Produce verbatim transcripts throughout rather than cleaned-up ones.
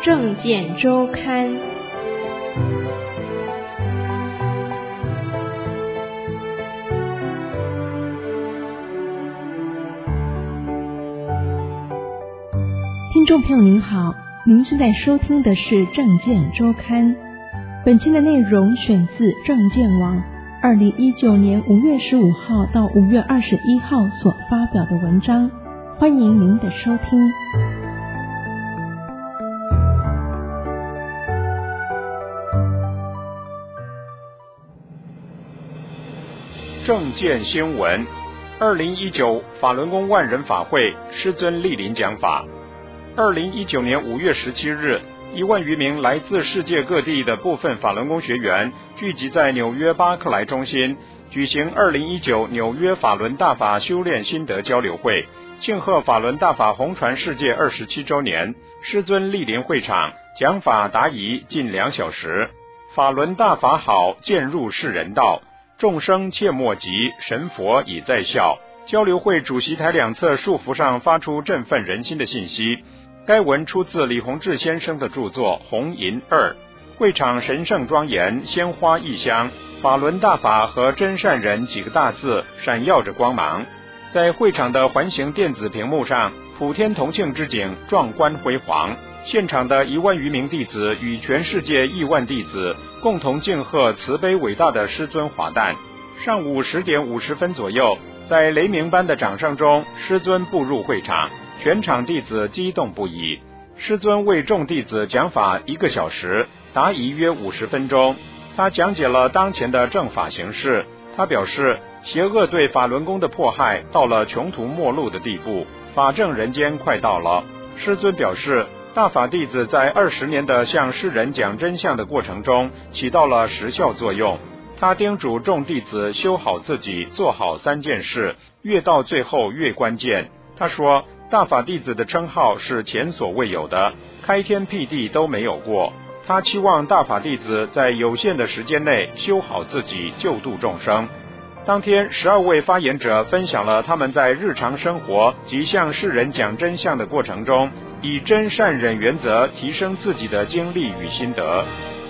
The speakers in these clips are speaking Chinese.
政见周刊。 听众朋友您好，您正在收听的是政见周刊。本期的内容选自政见网二零一九年五月十五号到五月二十一号所发表的文章，欢迎您的收听。 政见新闻，二零一九法轮功万人法会师尊莅临讲法。二零一九年五月十七日，一万余名来自世界各地的部分法轮功学员聚集在纽约巴克莱中心，举行二零一九纽约法轮大法修炼心得交流会，庆贺法轮大法红传世界二十七周年。师尊莅临会场，讲法答疑近两小时。法轮大法好，渐入世人道，众生切莫急，神佛已在笑。交流会主席台两侧束缚上发出振奋人心的信息。该文出自李洪志先生的著作《红银二》。会场神圣庄严，鲜花异香，法轮大法和真善人几个大字闪耀着光芒。在会场的环形电子屏幕上，普天同庆之景壮观辉煌。现场的一万余名弟子与全世界亿万弟子共同敬贺慈悲伟大的师尊华诞。上午十点五十分左右，在雷鸣般的掌声中，师尊步入会场，全场弟子激动不已。师尊为众弟子讲法一个小时，答疑约五十分钟。他讲解了当前的正法形势。他表示，邪恶对法轮功的迫害到了穷途末路的地步，法正人间快到了。师尊表示，大法弟子在二十年的向世人讲真相的过程中起到了实效作用。他叮嘱众弟子修好自己，做好三件事，越到最后越关键。他说，大法弟子的称号是前所未有的，开天辟地都没有过。他期望大法弟子在有限的时间内修好自己，救度众生。当天，十二位发言者分享了他们在日常生活及向世人讲真相的过程中，以真善忍原则提升自己的经历与心得。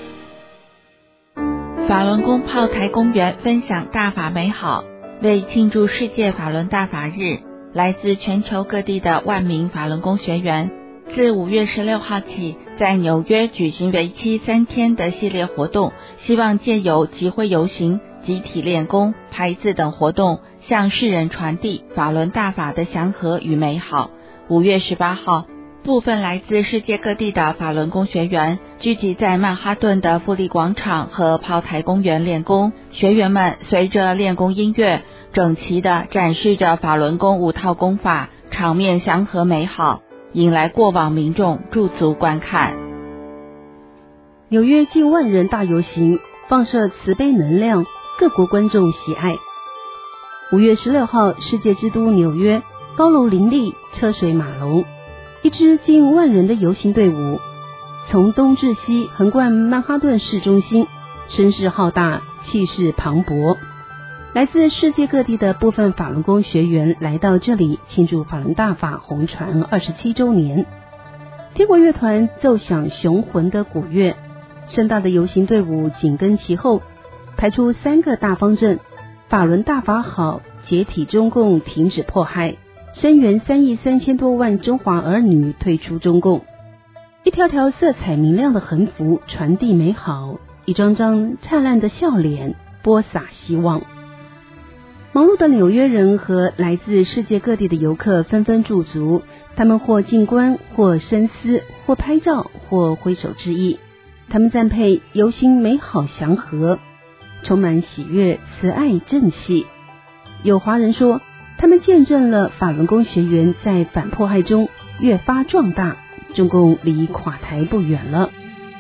法轮功炮台公园分享大法美好。为庆祝世界法轮大法日，来自全球各地的万名法轮功学员自五月十六号起，在纽约举行为期三天的系列活动，希望借由集会游行、集体练功、排字等活动，向世人传递法轮大法的祥和与美好。五月十八号，部分来自世界各地的法轮功学员聚集在曼哈顿的富丽广场和炮台公园练功。学员们随着练功音乐，整齐地展示着法轮功五套功法，场面祥和美好，引来过往民众驻足观看。 纽约近万人大游行，放射慈悲能量，各国观众喜爱。五月十六号，世界之都纽约高楼林立，车水马龙，一支近万人的游行队伍从东至西横贯曼哈顿市中心，声势浩大，气势磅礴。来自世界各地的部分法轮功学员来到这里庆祝法轮大法红传二十七周年。天国乐团奏响雄浑的鼓乐，盛大的游行队伍紧跟其后，排出三个大方阵：法轮大法好，解体中共，停止迫害，声援三亿三千多万中华儿女退出中共。一条条色彩明亮的横幅传递美好，一张张灿烂的笑脸播撒希望。忙碌的纽约人和来自世界各地的游客纷纷驻足，他们或静观，或深思，或拍照，或挥手致意。他们赞佩游行美好祥和，充满喜悦、慈爱、正气。有华人说，他们见证了法轮功学员在反迫害中越发壮大，中共离垮台不远了。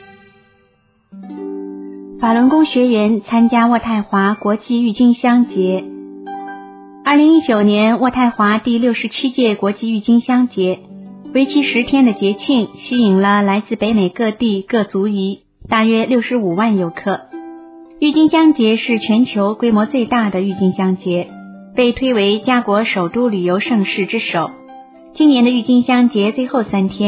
法轮功学员参加渥太华国际郁金香节。二零一九年渥太华第六十七届国际郁金香节，为期十天的节庆吸引了来自北美各地各族裔大约六十五万游客。郁金香节是全球规模最大的郁金香节，被推为家国首都旅游盛事之首。今年的郁金香节最后三天，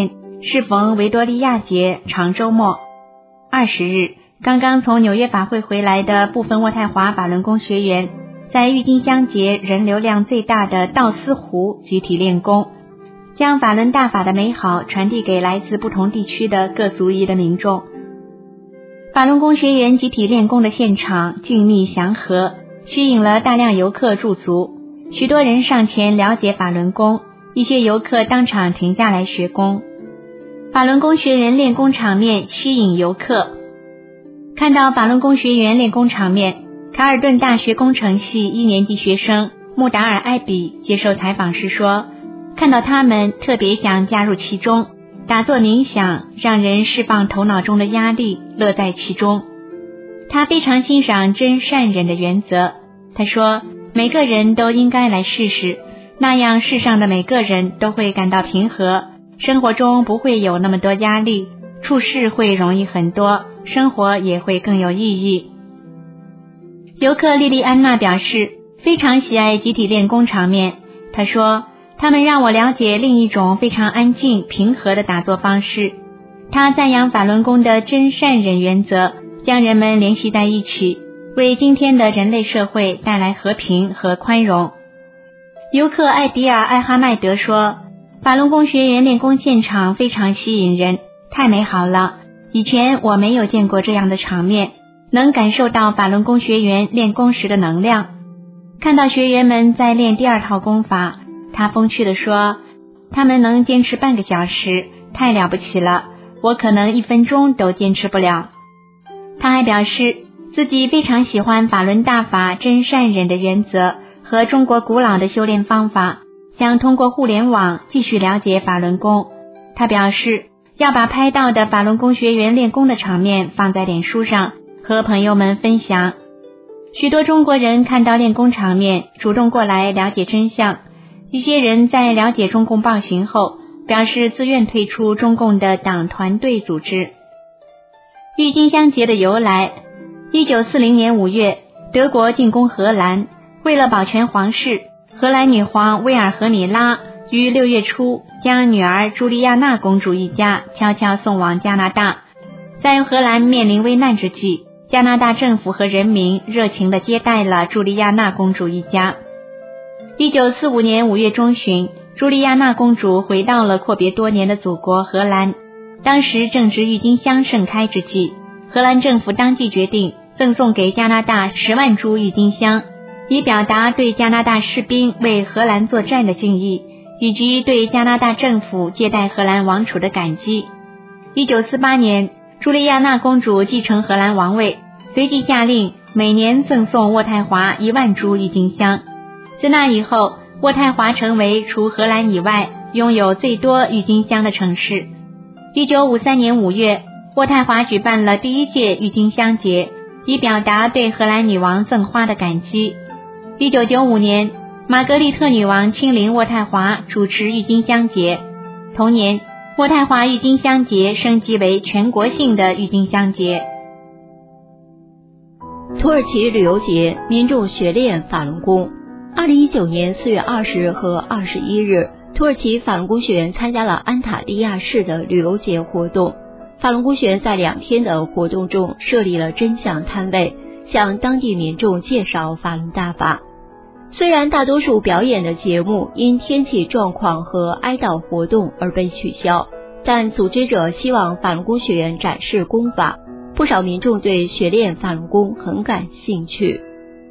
适逢维多利亚节长周末。二十日，刚刚从纽约法会回来的部分渥太华法轮功学员，在郁金香节人流量最大的道斯湖集体练功，将法轮大法的美好传递给来自不同地区的各族裔的民众。法轮功学员集体练功的现场静谧祥和，吸引了大量游客驻足，许多人上前了解法轮功，一些游客当场停下来学功。法轮功学员练功场面吸引游客。看到法轮功学员练功场面，卡尔顿大学工程系一年级学生穆达尔艾比接受采访时说，看到他们特别想加入其中，打坐冥想，让人释放头脑中的压力，乐在其中。他非常欣赏真善忍的原则，他说每个人都应该来试试，那样世上的每个人都会感到平和，生活中不会有那么多压力，处事会容易很多，生活也会更有意义。游客莉莉安娜表示非常喜爱集体练功场面，她说他们让我了解另一种非常安静平和的打坐方式。她赞扬法轮功的真善忍原则，将人们联系在一起，为今天的人类社会带来和平和宽容。游客艾迪尔·艾哈迈德说，法轮功学员练功现场非常吸引人，太美好了，以前我没有见过这样的场面，能感受到法轮功学员练功时的能量。看到学员们在练第二套功法，他风趣地说，他们能坚持半个小时，太了不起了，我可能一分钟都坚持不了。他还表示自己非常喜欢法轮大法真善忍的原则和中国古老的修炼方法，想通过互联网继续了解法轮功。他表示要把拍到的法轮功学员练功的场面放在脸书上，和朋友们分享。许多中国人看到练功场面，主动过来了解真相。一些人在了解中共暴行后，表示自愿退出中共的党团队组织。郁金香节的由来，一九四零年五月，德国进攻荷兰，为了保全皇室，荷兰女皇威尔荷米拉于六月初将女儿朱莉亚娜公主一家悄悄送往加拿大。在荷兰面临危难之际，加拿大政府和人民热情地接待了朱莉亚娜公主一家。一九四五年五月中旬，朱莉亚娜公主回到了阔别多年的祖国荷兰。当时正值郁金香盛开之际，荷兰政府当即决定赠送给加拿大十万株郁金香，以表达对加拿大士兵为荷兰作战的敬意，以及对加拿大政府接待荷兰王储的感激。一九四八年，朱莉亚娜公主继承荷兰王位，随即下令每年赠送渥太华一万株郁金香。自那以后，渥太华成为除荷兰以外拥有最多郁金香的城市。一九五三年五月，渥太华举办了第一届郁金香节，以表达对荷兰女王赠花的感激。一九九五年，玛格丽特女王亲临渥太华主持郁金香节。同年，渥太华郁金香节升级为全国性的郁金香节。 土耳其旅游节，民众学练法轮功。二零一九年四月二十日和二十一日，土耳其法轮功学员参加了安塔利亚市的旅游节活动。法轮功学员在两天的活动中设立了真相摊位，向当地民众介绍法轮大法。虽然大多数表演的节目因天气状况和哀悼活动而被取消，但组织者希望法轮功学员展示功法，不少民众对学练法轮功很感兴趣。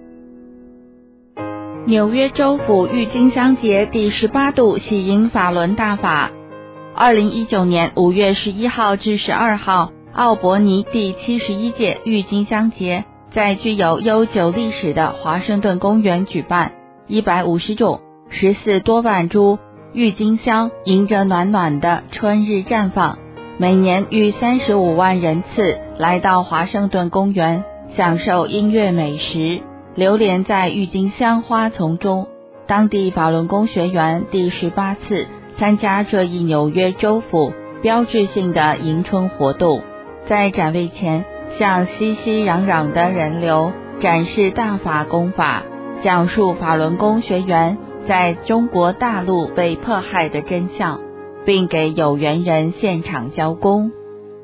纽约州府郁金香节第十八度喜迎法轮大法。二零一九年五月十一号至十二号，奥伯尼第七十一届郁金香节在具有悠久历史的华盛顿公园举办，一百五十种十四多万株郁金香迎着暖暖的春日绽放，每年逾三十五万人次来到华盛顿公园，享受音乐美食，流连在郁金香花丛中。当地法轮功学员第十八次参加这一纽约州府标志性的迎春活动，在展位前向熙熙攘攘的人流展示大法功法，讲述法轮功学员在中国大陆被迫害的真相。 并给有缘人现场交功。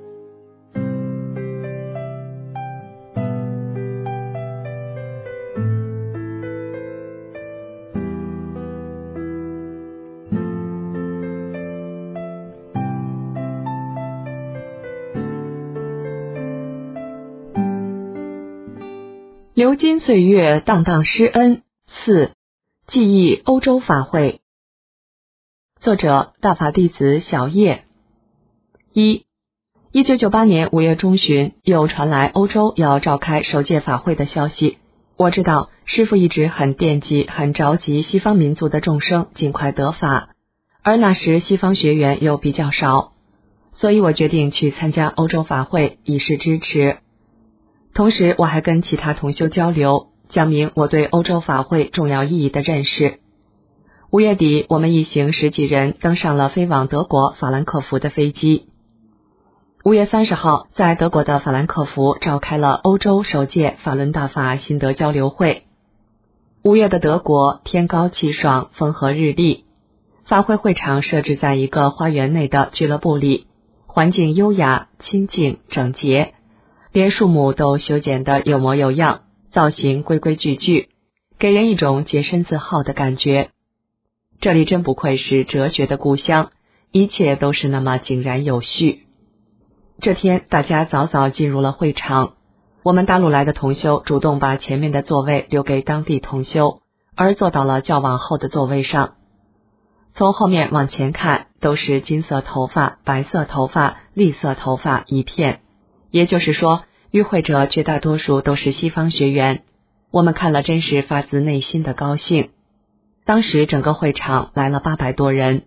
流金岁月，荡荡施恩。四、记忆欧洲法会。作者：大法弟子小叶。一、一九九八年五月中旬，又传来欧洲要召开首届法会的消息。我知道师父一直很惦记、很着急西方民族的众生尽快得法，而那时西方学员又比较少，所以我决定去参加欧洲法会，以示支持。同时我还跟其他同修交流，讲明我对欧洲法会重要意义的认识。五月底，我们一行十几人登上了飞往德国法兰克福的飞机。五月三十号，在德国的法兰克福召开了欧洲首届法轮大法心得交流会。五月的德国天高气爽，风和日丽，法会会场设置在一个花园内的俱乐部里，环境优雅、清静、整洁，连树木都修剪得有模有样，造型规规矩矩，给人一种洁身自好的感觉。这里真不愧是哲学的故乡，一切都是那么井然有序。这天大家早早进入了会场，我们大陆来的同修主动把前面的座位留给当地同修，而坐到了较往后的座位上。从后面往前看，都是金色头发、白色头发、栗色头发一片，也就是说与会者绝大多数都是西方学员，我们看了真是发自内心的高兴。当时整个会场来了八百多人。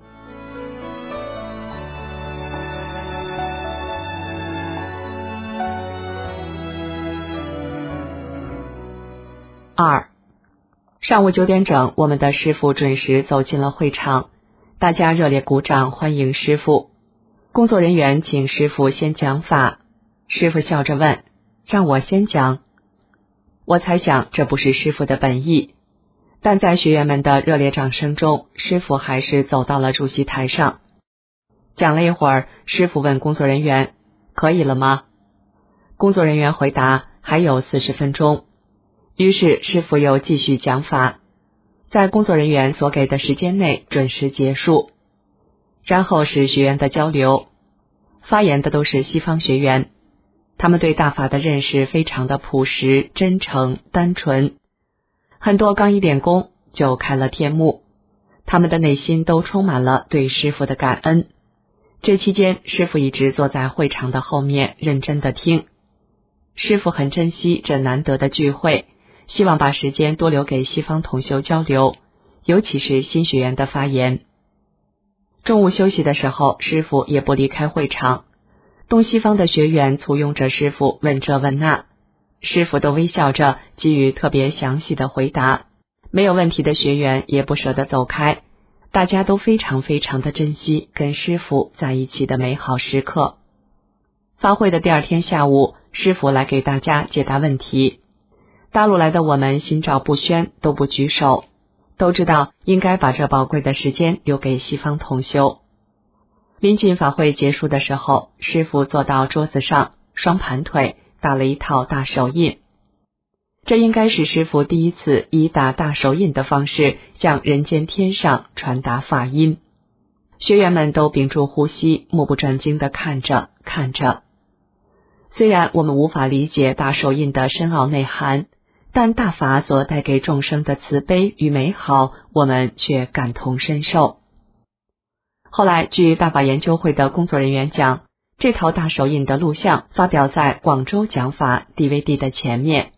二、上午九点整，我们的师父准时走进了会场，大家热烈鼓掌欢迎师父。工作人员请师父先讲法，师父笑着问：“让我先讲？”我猜想这不是师父的本意，但在学员们的热烈掌声中，师父还是走到了主席台上。讲了一会儿，师父问工作人员：“可以了吗？”工作人员回答：“还有四十分钟。”于是师父又继续讲法，在工作人员所给的时间内准时结束。然后是学员的交流，发言的都是西方学员，他们对大法的认识非常的朴实、真诚、单纯，很多刚一点功就开了天幕，他们的内心都充满了对师父的感恩。这期间师父一直坐在会场的后面认真的听，师父很珍惜这难得的聚会，希望把时间多留给西方同修交流，尤其是新学员的发言。中午休息的时候，师父也不离开会场，东西方的学员簇拥着师父问这问那，师父都微笑着给予特别详细的回答，没有问题的学员也不舍得走开，大家都非常非常的珍惜跟师父在一起的美好时刻。发会的第二天下午，师父来给大家解答问题。大陆来的我们心照不宣，都不举手，都知道应该把这宝贵的时间留给西方同修。临近法会结束的时候，师父坐到桌子上，双盘腿打了一套大手印。这应该是师父第一次以打大手印的方式向人间天上传达法音。学员们都屏住呼吸，目不转睛地看着看着。虽然我们无法理解大手印的深奥内涵，但大法所带给众生的慈悲与美好，我们却感同身受。后来据大法研究会的工作人员讲，这套大手印的录像发表在广州讲法 D V D 的前面。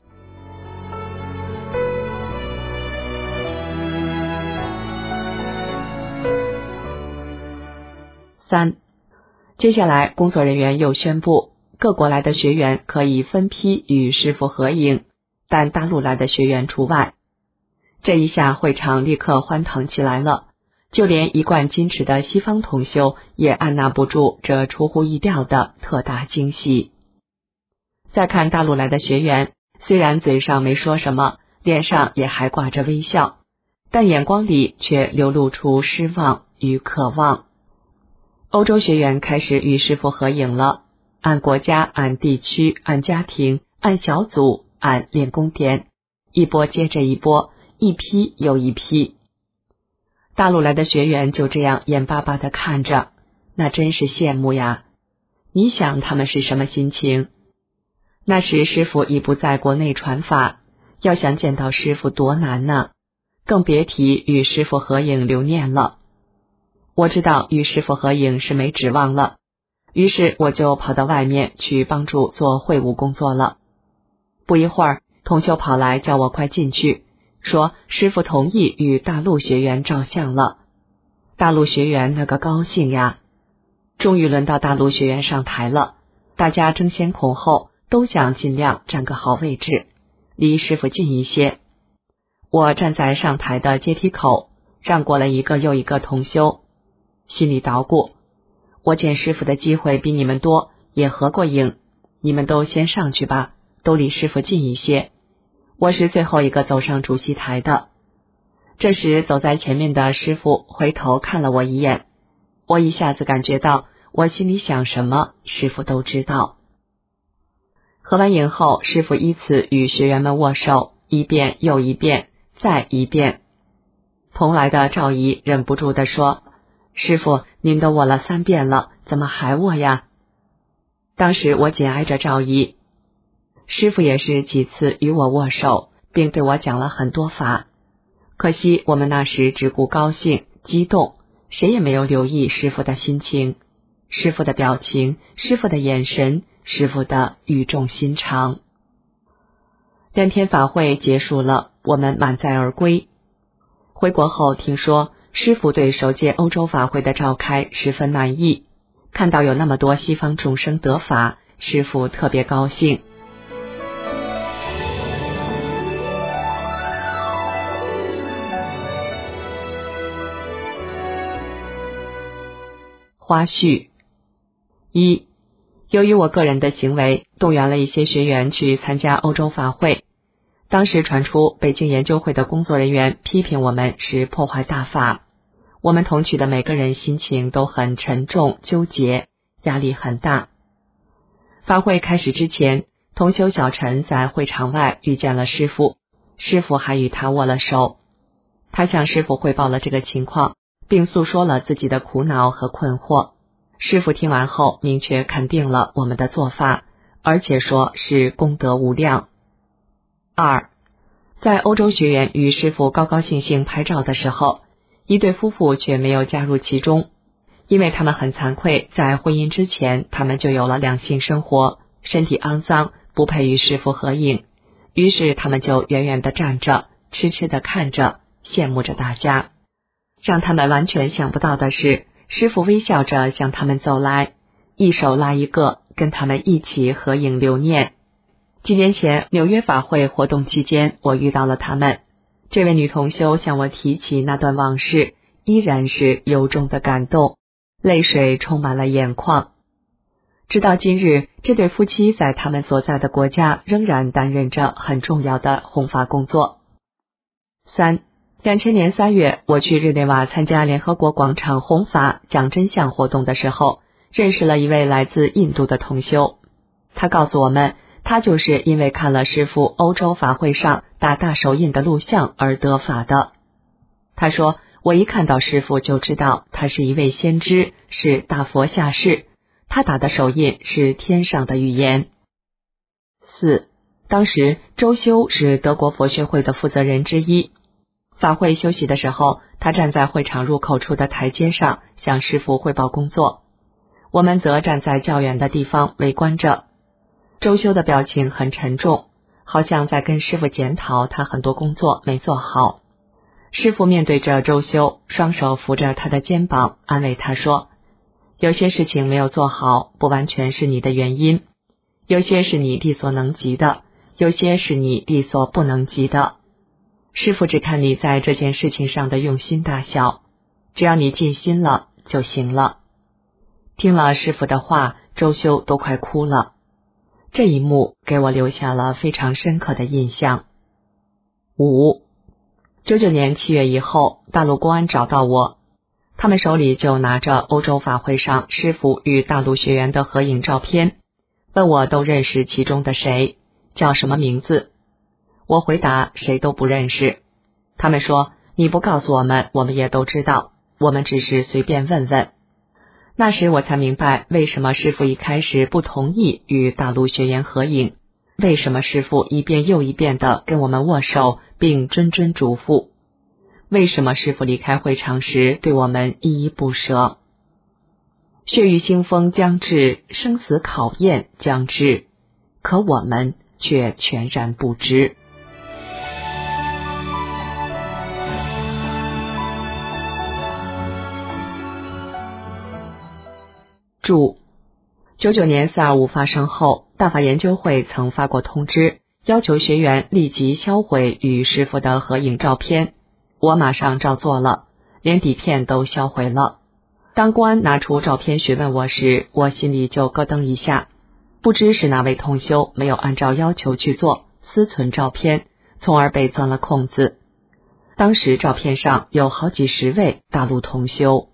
三、接下来工作人员又宣布，各国来的学员可以分批与师父合影，但大陆来的学员除外。这一下会场立刻欢腾起来了，就连一贯矜持的西方同修也按捺不住这出乎意料的特大惊喜。再看大陆来的学员，虽然嘴上没说什么，脸上也还挂着微笑，但眼光里却流露出失望与渴望， 欧洲学员开始与师父合影了，按国家、按地区、按家庭、按小组、按练功点，一波接着一波，一批又一批。大陆来的学员就这样眼巴巴地看着，那真是羡慕呀。你想他们是什么心情？那时师父已不在国内传法，要想见到师父多难呢，更别提与师父合影留念了。我知道与师父合影是没指望了，于是我就跑到外面去帮助做会务工作了。不一会儿，同修跑来叫我快进去，说师父同意与大陆学员照相了。大陆学员那个高兴呀！终于轮到大陆学员上台了，大家争先恐后，都想尽量占个好位置，离师父近一些。我站在上台的阶梯口，让过了一个又一个同修，心里捣鼓，我见师父的机会比你们多，也合过影，你们都先上去吧，都离师父近一些。我是最后一个走上主席台的。这时走在前面的师父回头看了我一眼，我一下子感觉到我心里想什么，师父都知道。合完影后，师父依次与学员们握手，一遍又一遍，再一遍。同来的赵姨忍不住地说，师父，您都握了三遍了，怎么还握呀？当时我紧挨着赵姨，师父也是几次与我握手，并对我讲了很多法。可惜我们那时只顾高兴激动，谁也没有留意师父的心情，师父的表情，师父的眼神，师父的语重心长。两天法会结束了，我们满载而归。回国后听说师父对首届欧洲法会的召开十分满意，看到有那么多西方众生得法，师父特别高兴。花絮一，由于我个人的行为动员了一些学员去参加欧洲法会，当时传出北京研究会的工作人员批评我们是破坏大法，我们同去的每个人心情都很沉重纠结，压力很大。法会开始之前，同修小陈在会场外遇见了师父，师父还与他握了手。他向师父汇报了这个情况，并诉说了自己的苦恼和困惑。师父听完后明确肯定了我们的做法，而且说是功德无量。二，在欧洲学员与师父高高兴兴拍照的时候，一对夫妇却没有加入其中，因为他们很惭愧，在婚姻之前他们就有了两性生活，身体肮脏，不配与师父合影，于是他们就远远地站着，痴痴地看着，羡慕着大家。让他们完全想不到的是，师父微笑着向他们走来，一手拉一个，跟他们一起合影留念。几年前纽约法会活动期间，我遇到了他们。这位女同修向我提起那段往事，依然是由衷的感动，泪水充满了眼眶。直到今日，这对夫妻在他们所在的国家仍然担任着很重要的弘法工作。三，两千年三月，我去日内瓦参加联合国广场弘法讲真相活动的时候，认识了一位来自印度的同修。他告诉我们，他就是因为看了师父欧洲法会上打大手印的录像而得法的。他说，我一看到师父就知道他是一位先知，是大佛下世，他打的手印是天上的语言。四，当时周修是德国佛学会的负责人之一。法会休息的时候，他站在会场入口处的台阶上向师父汇报工作，我们则站在较远的地方围观着。周修的表情很沉重，好像在跟师父检讨他很多工作没做好。师父面对着周修，双手扶着他的肩膀，安慰他说，有些事情没有做好，不完全是你的原因，有些是你力所能及的，有些是你力所不能及的。师父只看你在这件事情上的用心大小，只要你尽心了就行了。听了师父的话，周修都快哭了。这一幕给我留下了非常深刻的印象。五，九九年七月以后，大陆公安找到我， 他们手里就拿着欧洲法会上师父与大陆学员的合影照片，问我都认识其中的谁，叫什么名字。我回答谁都不认识。他们说你不告诉我们，我们也都知道，我们只是随便问问。那时我才明白为什么师父一开始不同意与大陆学员合影，为什么师父一遍又一遍地跟我们握手并谆谆嘱咐，为什么师父离开会场时对我们依依不舍。血雨腥风将至，生死考验将至，可我们却全然不知。注：九九年四二五发生后，大法研究会曾发过通知，要求学员立即销毁与师父的合影照片。我马上照做了，连底片都销毁了。当公安拿出照片询问我时，我心里就咯噔一下，不知是哪位同修没有按照要求去做，私存照片，从而被钻了空子。当时照片上有好几十位大陆同修。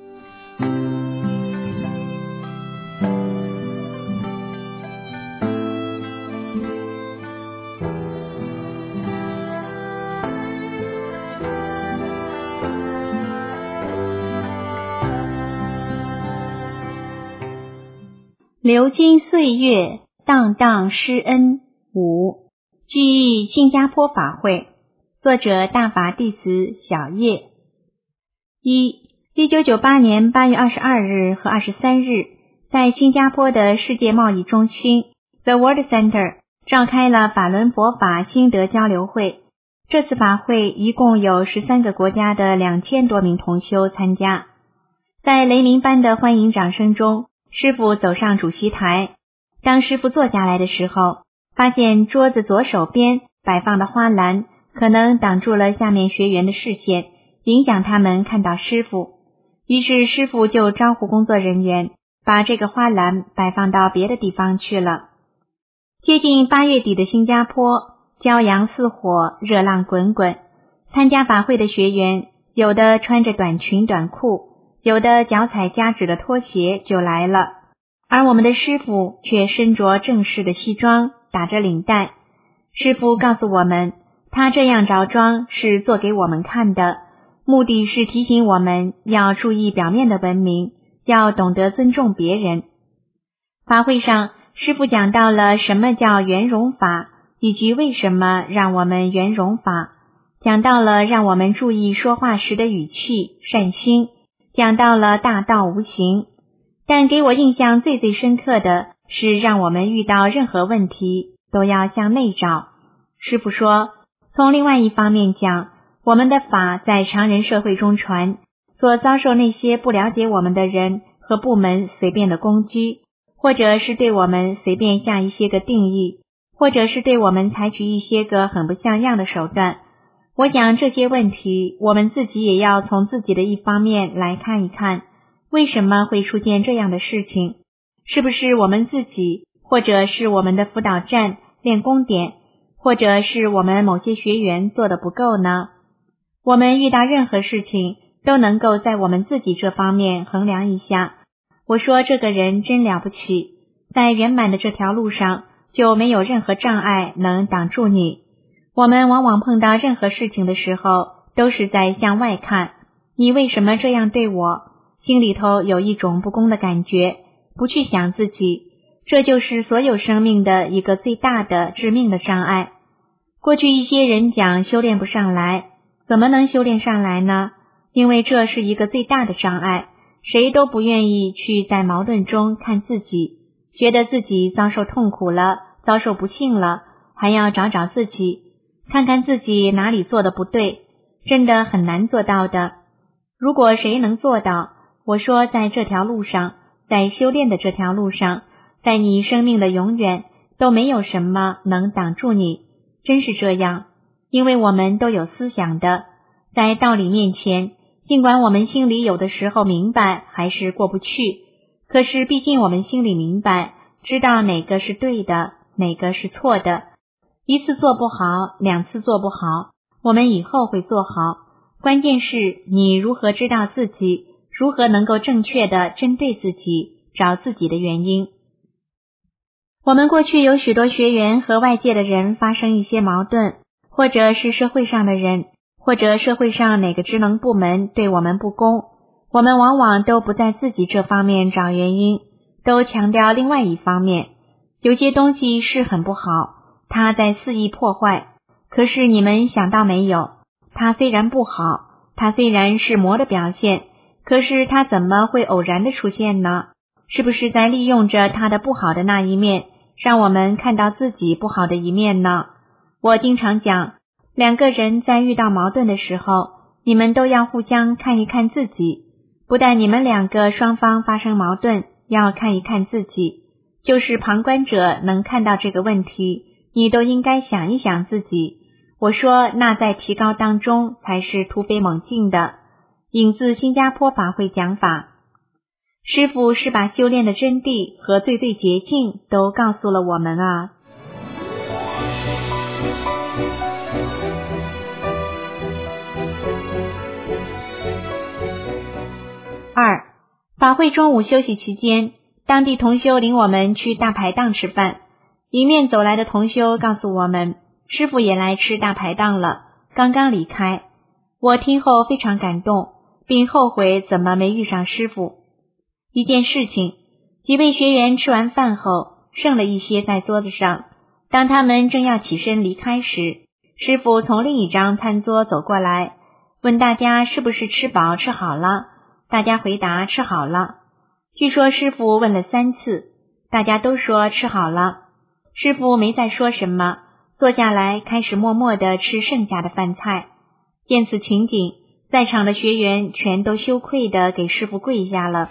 流金岁月，荡荡施恩。五，聚义新加坡法会，作者大法弟子小叶。一，一九九八年八月二十二日和二十三日，在新加坡的世界贸易中心 The World Center 召开了法轮佛法心得交流会。这次法会一共有十三个国家的两千多名同修参加。在雷鸣般的欢迎掌声中，师父走上主席台。当师父坐下来的时候，发现桌子左手边摆放的花篮可能挡住了下面学员的视线，影响他们看到师父。于是师父就招呼工作人员把这个花篮摆放到别的地方去了。接近八月底的新加坡，骄阳似火，热浪滚滚。参加法会的学员有的穿着短裙短裤，有的脚踩夹趾的拖鞋就来了，而我们的师父却身着正式的西装，打着领带。师父告诉我们，他这样着装是做给我们看的，目的是提醒我们要注意表面的文明，要懂得尊重别人。法会上，师父讲到了什么叫圆融法，以及为什么让我们圆融法，讲到了让我们注意说话时的语气、善心，讲到了大道无形。但给我印象最最深刻的是让我们遇到任何问题都要向内找。师父说，从另外一方面讲，我们的法在常人社会中传，所遭受那些不了解我们的人和部门随便的攻击，或者是对我们随便下一些个定义，或者是对我们采取一些个很不像样的手段。我想这些问题我们自己也要从自己的一方面来看一看，为什么会出现这样的事情？是不是我们自己，或者是我们的辅导站、练功点，或者是我们某些学员做得不够呢？我们遇到任何事情都能够在我们自己这方面衡量一下。我说这个人真了不起，在圆满的这条路上就没有任何障碍能挡住你。我们往往碰到任何事情的时候都是在向外看，你为什么这样对我？心里头有一种不公的感觉，不去想自己，这就是所有生命的一个最大的致命的障碍。过去一些人讲修炼不上来，怎么能修炼上来呢？因为这是一个最大的障碍，谁都不愿意去在矛盾中看自己，觉得自己遭受痛苦了，遭受不幸了，还要找找自己，看看自己哪里做的不对，真的很难做到的。如果谁能做到，我说在这条路上，在修炼的这条路上，在你生命的永远都没有什么能挡住你，真是这样。因为我们都有思想的，在道理面前，尽管我们心里有的时候明白还是过不去，可是毕竟我们心里明白，知道哪个是对的，哪个是错的。一次做不好，两次做不好，我们以后会做好。关键是你如何知道自己如何能够正确的针对自己，找自己的原因。我们过去有许多学员和外界的人发生一些矛盾，或者是社会上的人，或者社会上哪个职能部门对我们不公，我们往往都不在自己这方面找原因，都强调另外一方面。有些东西是很不好，它在肆意破坏，可是你们想到没有，它虽然不好，它虽然是魔的表现，可是它怎么会偶然的出现呢？是不是在利用着它的不好的那一面，让我们看到自己不好的一面呢？我经常讲，两个人在遇到矛盾的时候，你们都要互相看一看自己，不但你们两个双方发生矛盾，要看一看自己，就是旁观者能看到这个问题，你都应该想一想自己。我说那在提高当中才是突飞猛进的。引自新加坡法会讲法，师父是把修炼的真谛和最最捷径都告诉了我们啊。二，法会中午休息期间，当地同修领我们去大排档吃饭，迎面走来的同修告诉我们，师父也来吃大排档了，刚刚离开。我听后非常感动，并后悔怎么没遇上师父。一件事情，几位学员吃完饭后剩了一些在桌子上，当他们正要起身离开时，师父从另一张餐桌走过来，问大家是不是吃饱吃好了，大家回答吃好了。据说师父问了三次，大家都说吃好了。师父没再说什么，坐下来开始默默地吃剩下的饭菜。见此情景，在场的学员全都羞愧地给师父跪下了。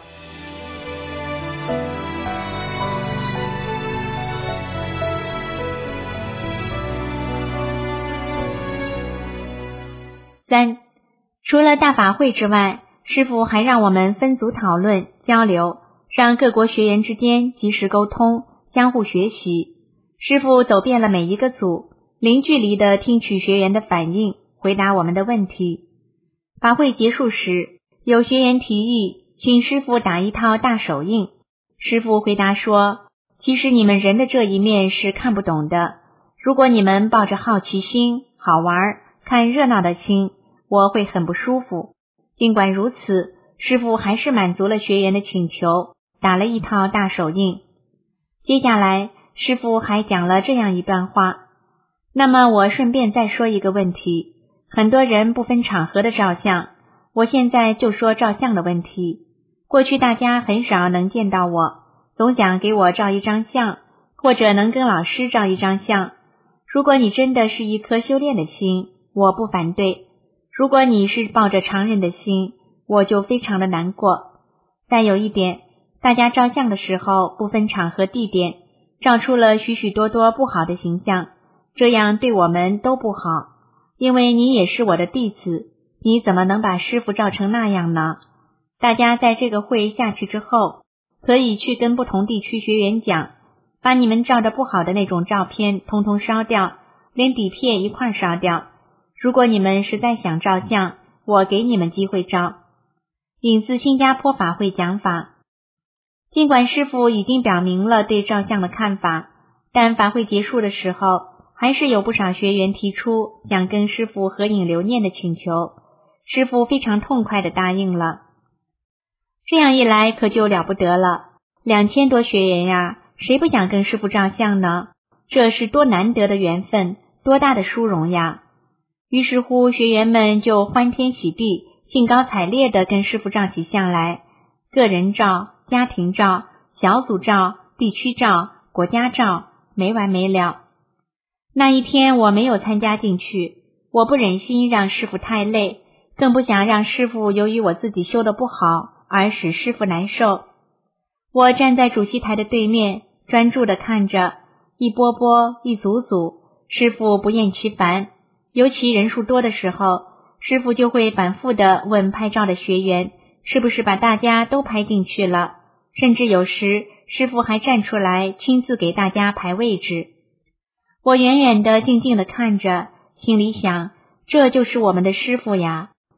三，除了大法会之外，师父还让我们分组讨论交流，让各国学员之间及时沟通，相互学习。师父走遍了每一个组，零距离地听取学员的反应，回答我们的问题。法会结束时，有学员提议请师父打一套大手印。师父回答说，其实你们人的这一面是看不懂的，如果你们抱着好奇心、好玩、看热闹的心，我会很不舒服。尽管如此，师父还是满足了学员的请求，打了一套大手印。接下来师父还讲了这样一段话，那么我顺便再说一个问题，很多人不分场合的照相，我现在就说照相的问题。过去大家很少能见到我，总想给我照一张相，或者能跟老师照一张相。如果你真的是一颗修炼的心，我不反对；如果你是抱着常人的心，我就非常的难过。再有一点，大家照相的时候不分场合地点，照出了许许多多不好的形象，这样对我们都不好。因为你也是我的弟子，你怎么能把师父照成那样呢？大家在这个会下去之后，可以去跟不同地区学员讲，把你们照的不好的那种照片通通烧掉，连底片一块烧掉。如果你们实在想照相，我给你们机会照。引自新加坡法会讲法，尽管师父已经表明了对照相的看法，但法会结束的时候，还是有不少学员提出想跟师父合影留念的请求，师父非常痛快地答应了。这样一来可就了不得了，两千多学员呀，谁不想跟师父照相呢？这是多难得的缘分，多大的殊荣呀！于是乎学员们就欢天喜地，兴高采烈地跟师父照起相来，个人照、家庭照、小组照、地区照、国家照，没完没了。那一天我没有参加进去，我不忍心让师父太累，更不想让师父由于我自己修得不好而使师父难受。我站在主席台的对面，专注地看着，一波波一组组，师父不厌其烦，尤其人数多的时候，师父就会反复地问拍照的学员是不是把大家都拍进去了，甚至有时师父还站出来亲自给大家排位置。我远远地静静地看着，心里想，这就是我们的师父呀，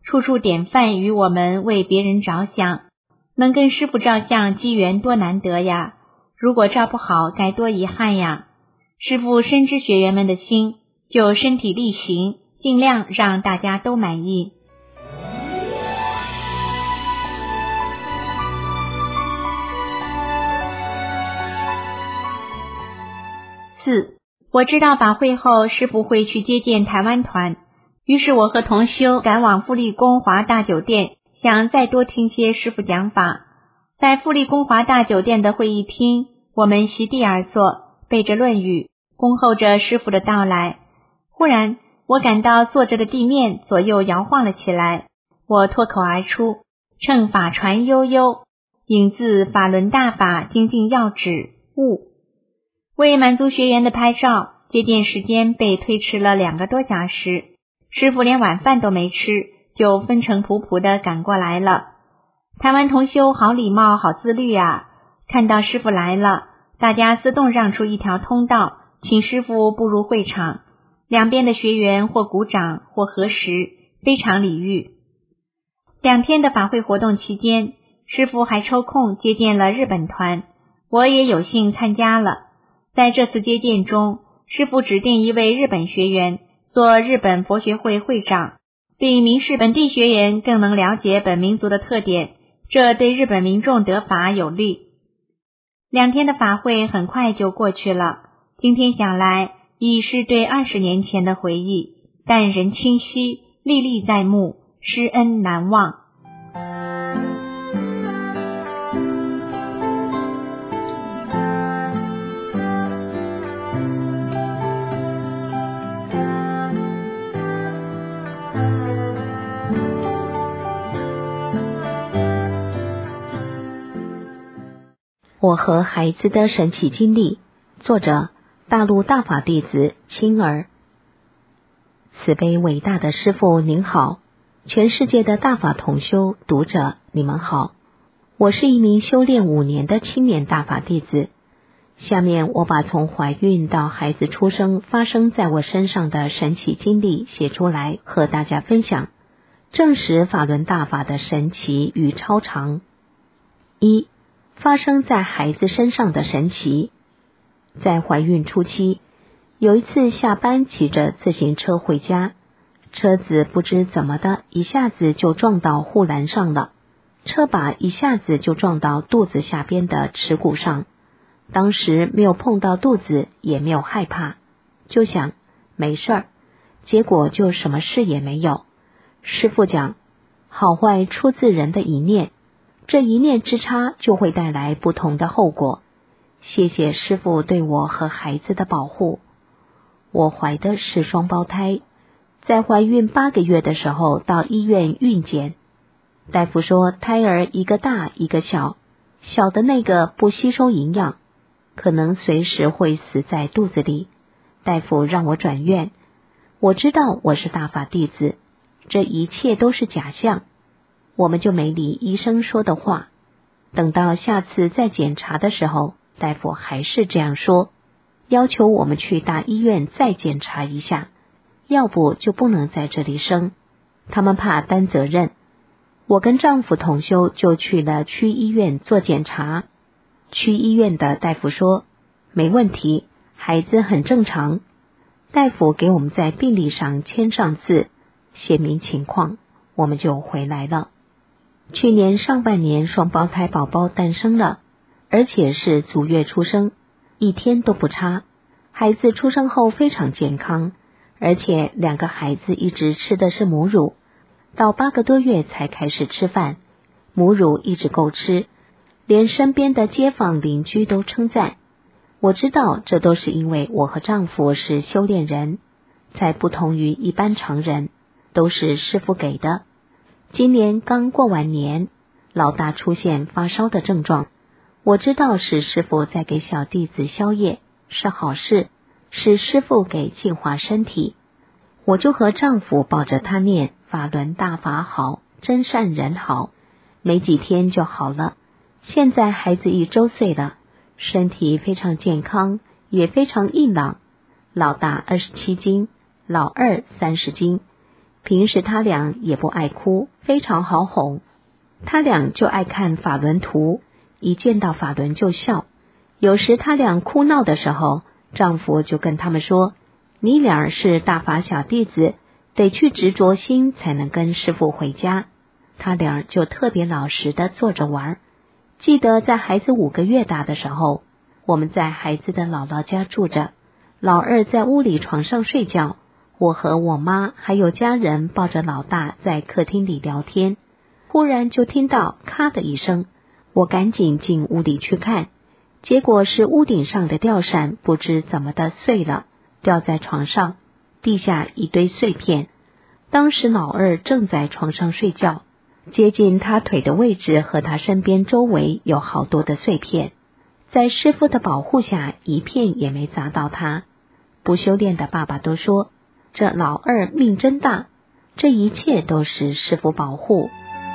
处处典范于我们为别人着想。能跟师父照相，机缘多难得呀！如果照不好，该多遗憾呀！师父深知学员们的心，就身体力行，尽量让大家都满意。四，我知道法会后师父会去接见台湾团，于是我和同修赶往富丽宫华大酒店，想再多听些师父讲法。在富丽宫华大酒店的会议厅，我们席地而坐，背着论语，恭候着师父的到来。忽然，我感到坐着的地面左右摇晃了起来，我脱口而出：乘法传悠悠，引自法轮大法精进要旨悟。为满足学员的拍照，接见时间被推迟了两个多小时。师父连晚饭都没吃，就风尘仆仆地赶过来了。台湾同修好礼貌好自律啊，看到师父来了，大家自动让出一条通道，请师父步入会场。两边的学员或鼓掌或合十，非常礼遇。两天的法会活动期间，师父还抽空接见了日本团，我也有幸参加了。在这次接见中，师父指定一位日本学员做日本佛学会会长，并明示本地学员更能了解本民族的特点，这对日本民众得法有利。两天的法会很快就过去了，今天想来已是对二十年前的回忆，但仍清晰，历历在目，师恩难忘。 我和孩子的神奇经历，作者大陆大法弟子青儿。慈悲伟大的师父您好，全世界的大法同修读者你们好，我是一名修炼五年的青年大法弟子。下面我把从怀孕到孩子出生发生在我身上的神奇经历写出来和大家分享，证实法轮大法的神奇与超常。一、发生在孩子身上的神奇。在怀孕初期，有一次下班骑着自行车回家，车子不知怎么的一下子就撞到护栏上了，车把一下子就撞到肚子下边的耻骨上。当时没有碰到肚子，也没有害怕，就想没事儿，结果就什么事也没有。师父讲，好坏出自人的一念，这一念之差就会带来不同的后果。谢谢师父对我和孩子的保护。我怀的是双胞胎，在怀孕八个月的时候到医院孕检，大夫说胎儿一个大一个小，小的那个不吸收营养，可能随时会死在肚子里。大夫让我转院，我知道我是大法弟子，这一切都是假象，我们就没理医生说的话。等到下次再检查的时候，大夫还是这样说，要求我们去大医院再检查一下，要不就不能在这里生，他们怕担责任。我跟丈夫同修就去了区医院做检查，区医院的大夫说没问题，孩子很正常。大夫给我们在病历上签上字，写明情况，我们就回来了。去年上半年双胞胎宝宝诞生了，而且是足月出生，一天都不差。孩子出生后非常健康，而且两个孩子一直吃的是母乳，到八个多月才开始吃饭，母乳一直够吃，连身边的街坊邻居都称赞。我知道这都是因为我和丈夫是修炼人，才不同于一般常人，都是师父给的。今年刚过完年，老大出现发烧的症状，我知道是师父在给小弟子消业，是好事，是师父给净化身体。我就和丈夫抱着他念法轮大法好，真善人好，没几天就好了。现在孩子一周岁了，身体非常健康，也非常硬朗。老大二十七斤，老二三十斤， 平时他俩也不爱哭，非常好哄。他俩就爱看法轮图，一见到法轮就笑。有时他俩哭闹的时候，丈夫就跟他们说，你俩是大法小弟子，得去执着心才能跟师父回家。他俩就特别老实的坐着玩。记得在孩子五个月大的时候，我们在孩子的姥姥家住着，老二在屋里床上睡觉，我和我妈还有家人抱着老大在客厅里聊天。忽然就听到咔的一声，我赶紧进屋里去看，结果是屋顶上的吊扇不知怎么的碎了，掉在床上，地下一堆碎片。当时老二正在床上睡觉，接近他腿的位置和他身边周围有好多的碎片，在师父的保护下一片也没砸到他。不修炼的爸爸都说，这老二命真大，这一切都是师父保护。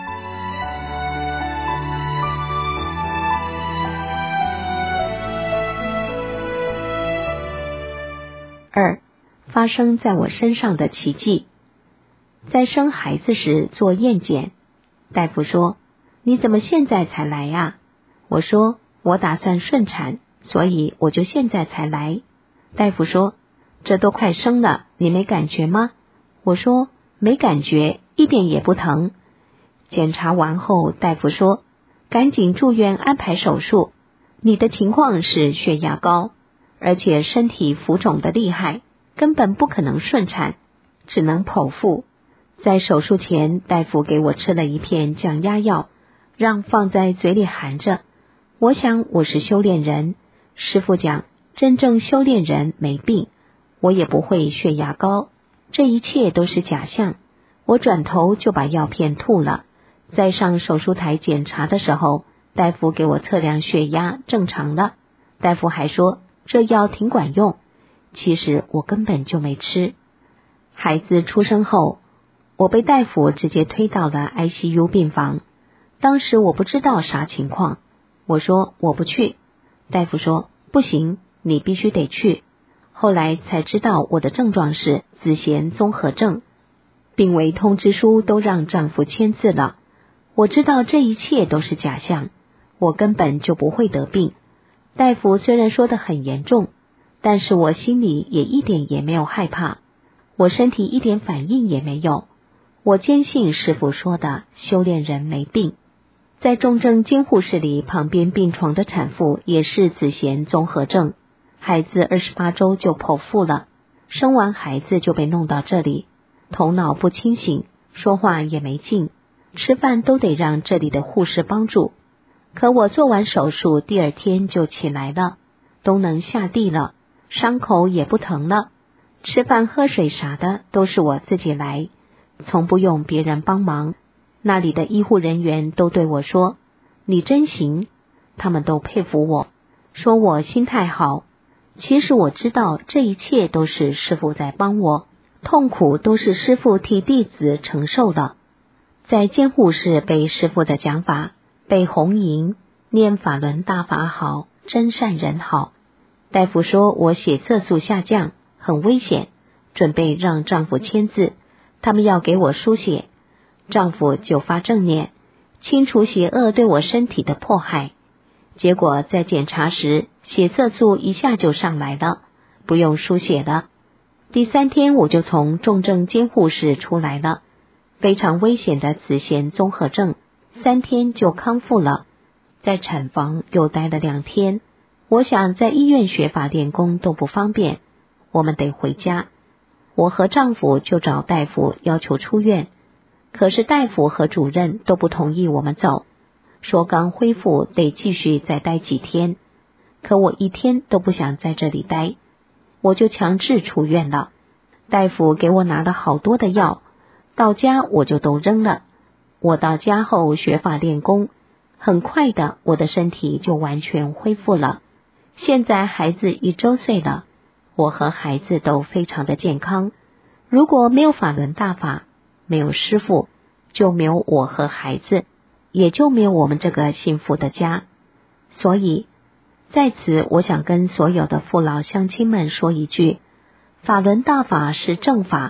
二，发生在我身上的奇迹。在生孩子时做验检，大夫说，你怎么现在才来呀？我说，我打算顺产，所以我就现在才来。大夫说，这都快生了，你没感觉吗？我说，没感觉，一点也不疼。检查完后，大夫说，赶紧住院安排手术，你的情况是血压高，而且身体浮肿的厉害，根本不可能顺产，只能剖腹。在手术前，大夫给我吃了一片降压药，让放在嘴里含着。我想我是修炼人，师父讲真正修炼人没病，我也不会血压高，这一切都是假象。我转头就把药片吐了。在上手术台检查的时候，大夫给我测量血压，正常了。大夫还说这药挺管用，其实我根本就没吃。孩子出生后，我被大夫直接推到了 I C U 病房。当时我不知道啥情况，我说我不去。大夫说不行，你必须得去。后来才知道我的症状是子痫综合症，病危通知书都让丈夫签字了。我知道这一切都是假象，我根本就不会得病。大夫虽然说得很严重，但是我心里也一点也没有害怕，我身体一点反应也没有。我坚信师父说的修炼人没病。在重症监护室里，旁边病床的产妇也是子痫综合症，孩子二十八周就剖腹了，生完孩子就被弄到这里，头脑不清醒，说话也没劲，吃饭都得让这里的护士帮助。可我做完手术第二天就起来了，都能下地了，伤口也不疼了，吃饭喝水啥的都是我自己来，从不用别人帮忙。那里的医护人员都对我说，你真行，他们都佩服我，说我心态好。其实我知道这一切都是师父在帮我，痛苦都是师父替弟子承受的。在监护室背师父的讲法，背红银，念法轮大法好，真善人好。大夫说我血色素下降，很危险，准备让丈夫签字，他们要给我输血。丈夫就发正念，清除邪恶对我身体的迫害。结果在检查时，血色素一下就上来了，不用输血了。第三天我就从重症监护室出来了，非常危险的子痫综合症，三天就康复了。在产房又待了两天，我想在医院学法练功都不方便，我们得回家。我和丈夫就找大夫要求出院，可是大夫和主任都不同意我们走，说刚恢复得继续再待几天。可我一天都不想在这里待，我就强制出院了。大夫给我拿了好多的药，到家我就都扔了。我到家后学法练功，很快的我的身体就完全恢复了。现在孩子一周岁了，我和孩子都非常的健康。如果没有法轮大法，没有师父，就没有我和孩子，也就没有我们这个幸福的家。所以在此我想跟所有的父老乡亲们说一句，法轮大法是正法，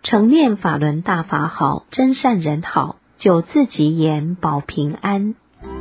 诚念法轮大法好，真善人好，救自己言保平安。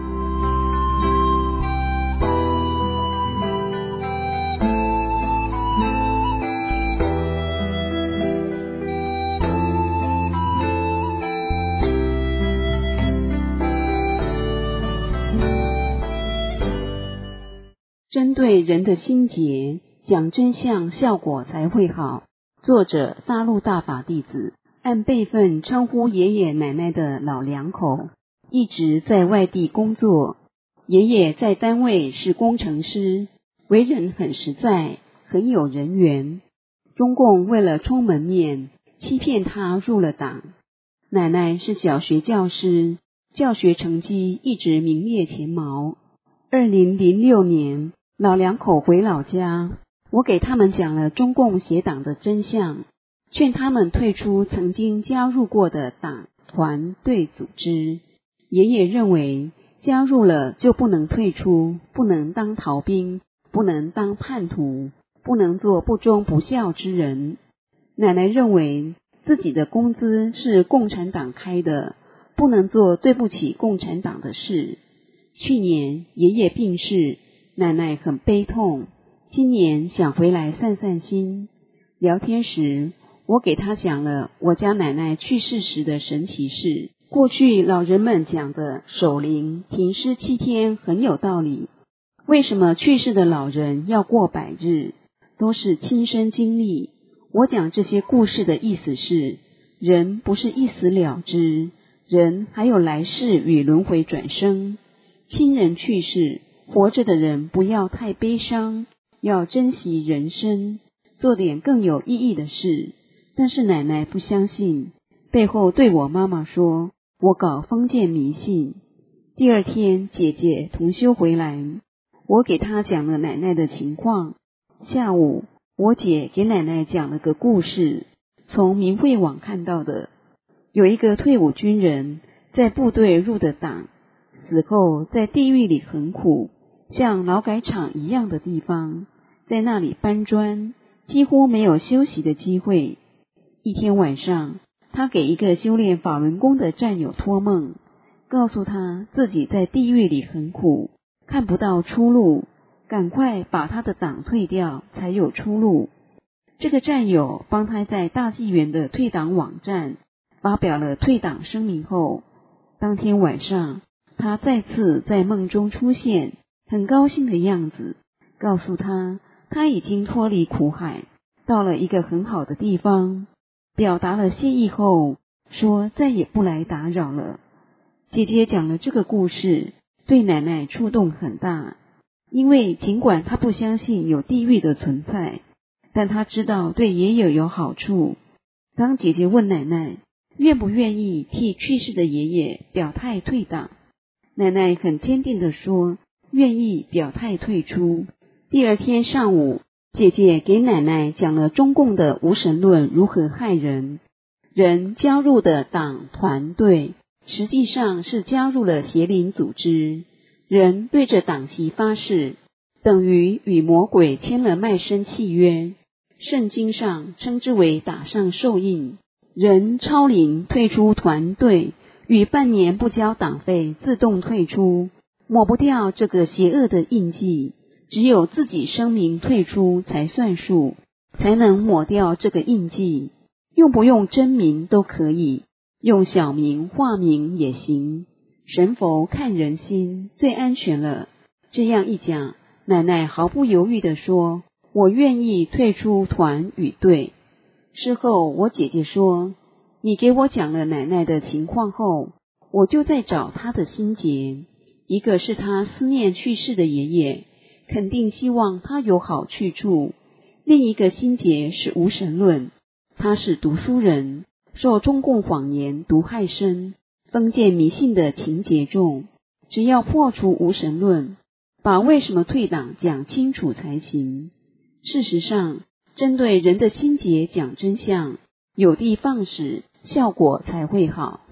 针对人的心结，讲真相，效果才会好。作者大陆大法弟子，按辈分称呼爷爷奶奶的老两口，一直在外地工作。爷爷在单位是工程师，为人很实在，很有人缘。中共为了充门面，欺骗他入了党。奶奶是小学教师，教学成绩一直名列前茅。二零零六年，老两口回老家，我给他们讲了中共邪党的真相，劝他们退出曾经加入过的党、团、队、组织。爷爷认为，加入了就不能退出，不能当逃兵，不能当叛徒，不能做不忠不孝之人。奶奶认为，自己的工资是共产党开的，不能做对不起共产党的事。去年爷爷病逝，奶奶很悲痛，今年想回来散散心。聊天时，我给他讲了我家奶奶去世时的神奇事。过去老人们讲的守灵停尸七天很有道理，为什么去世的老人要过百日？都是亲身经历。我讲这些故事的意思是，人不是一死了之，人还有来世与轮回转生。亲人去世，活着的人不要太悲伤，要珍惜人生，做点更有意义的事。但是奶奶不相信，背后对我妈妈说，我搞封建迷信。第二天姐姐同修回来，我给她讲了奶奶的情况。下午我姐给奶奶讲了个故事，从明慧网看到的。有一个退伍军人在部队入的党，死后在地狱里很苦，像劳改场一样的地方，在那里搬砖，几乎没有休息的机会。一天晚上，他给一个修炼法轮功的战友托梦，告诉他自己在地狱里很苦，看不到出路，赶快把他的党退掉，才有出路。这个战友帮他在大纪元的退党网站发表了退党声明后，当天晚上他再次在梦中出现，很高兴的样子，告诉他他已经脱离苦海，到了一个很好的地方，表达了谢意后，说再也不来打扰了。姐姐讲了这个故事，对奶奶触动很大，因为尽管她不相信有地狱的存在，但她知道对爷爷有好处。当姐姐问奶奶愿不愿意替去世的爷爷表态退党，奶奶很坚定地说愿意表态退出。第二天上午，姐姐给奶奶讲了中共的无神论如何害人。人加入的党团队，实际上是加入了邪灵组织。人对着党旗发誓，等于与魔鬼签了卖身契约。圣经上称之为打上受印。人超龄退出团队，与半年不交党费自动退出，抹不掉这个邪恶的印记。只有自己声明退出才算数，才能抹掉这个印记。用不用真名都可以，用小名化名也行。神佛看人心，最安全了。这样一讲，奶奶毫不犹豫地说，我愿意退出团与队。事后我姐姐说，你给我讲了奶奶的情况后，我就在找她的心结。一个是她思念去世的爷爷，肯定希望他有好去处。另一个心结是无神论，他是读书人，受中共谎言毒害深，封建迷信的情节重。只要破除无神论，把为什么退党讲清楚才行。事实上，针对人的心结讲真相，有的放矢，效果才会好。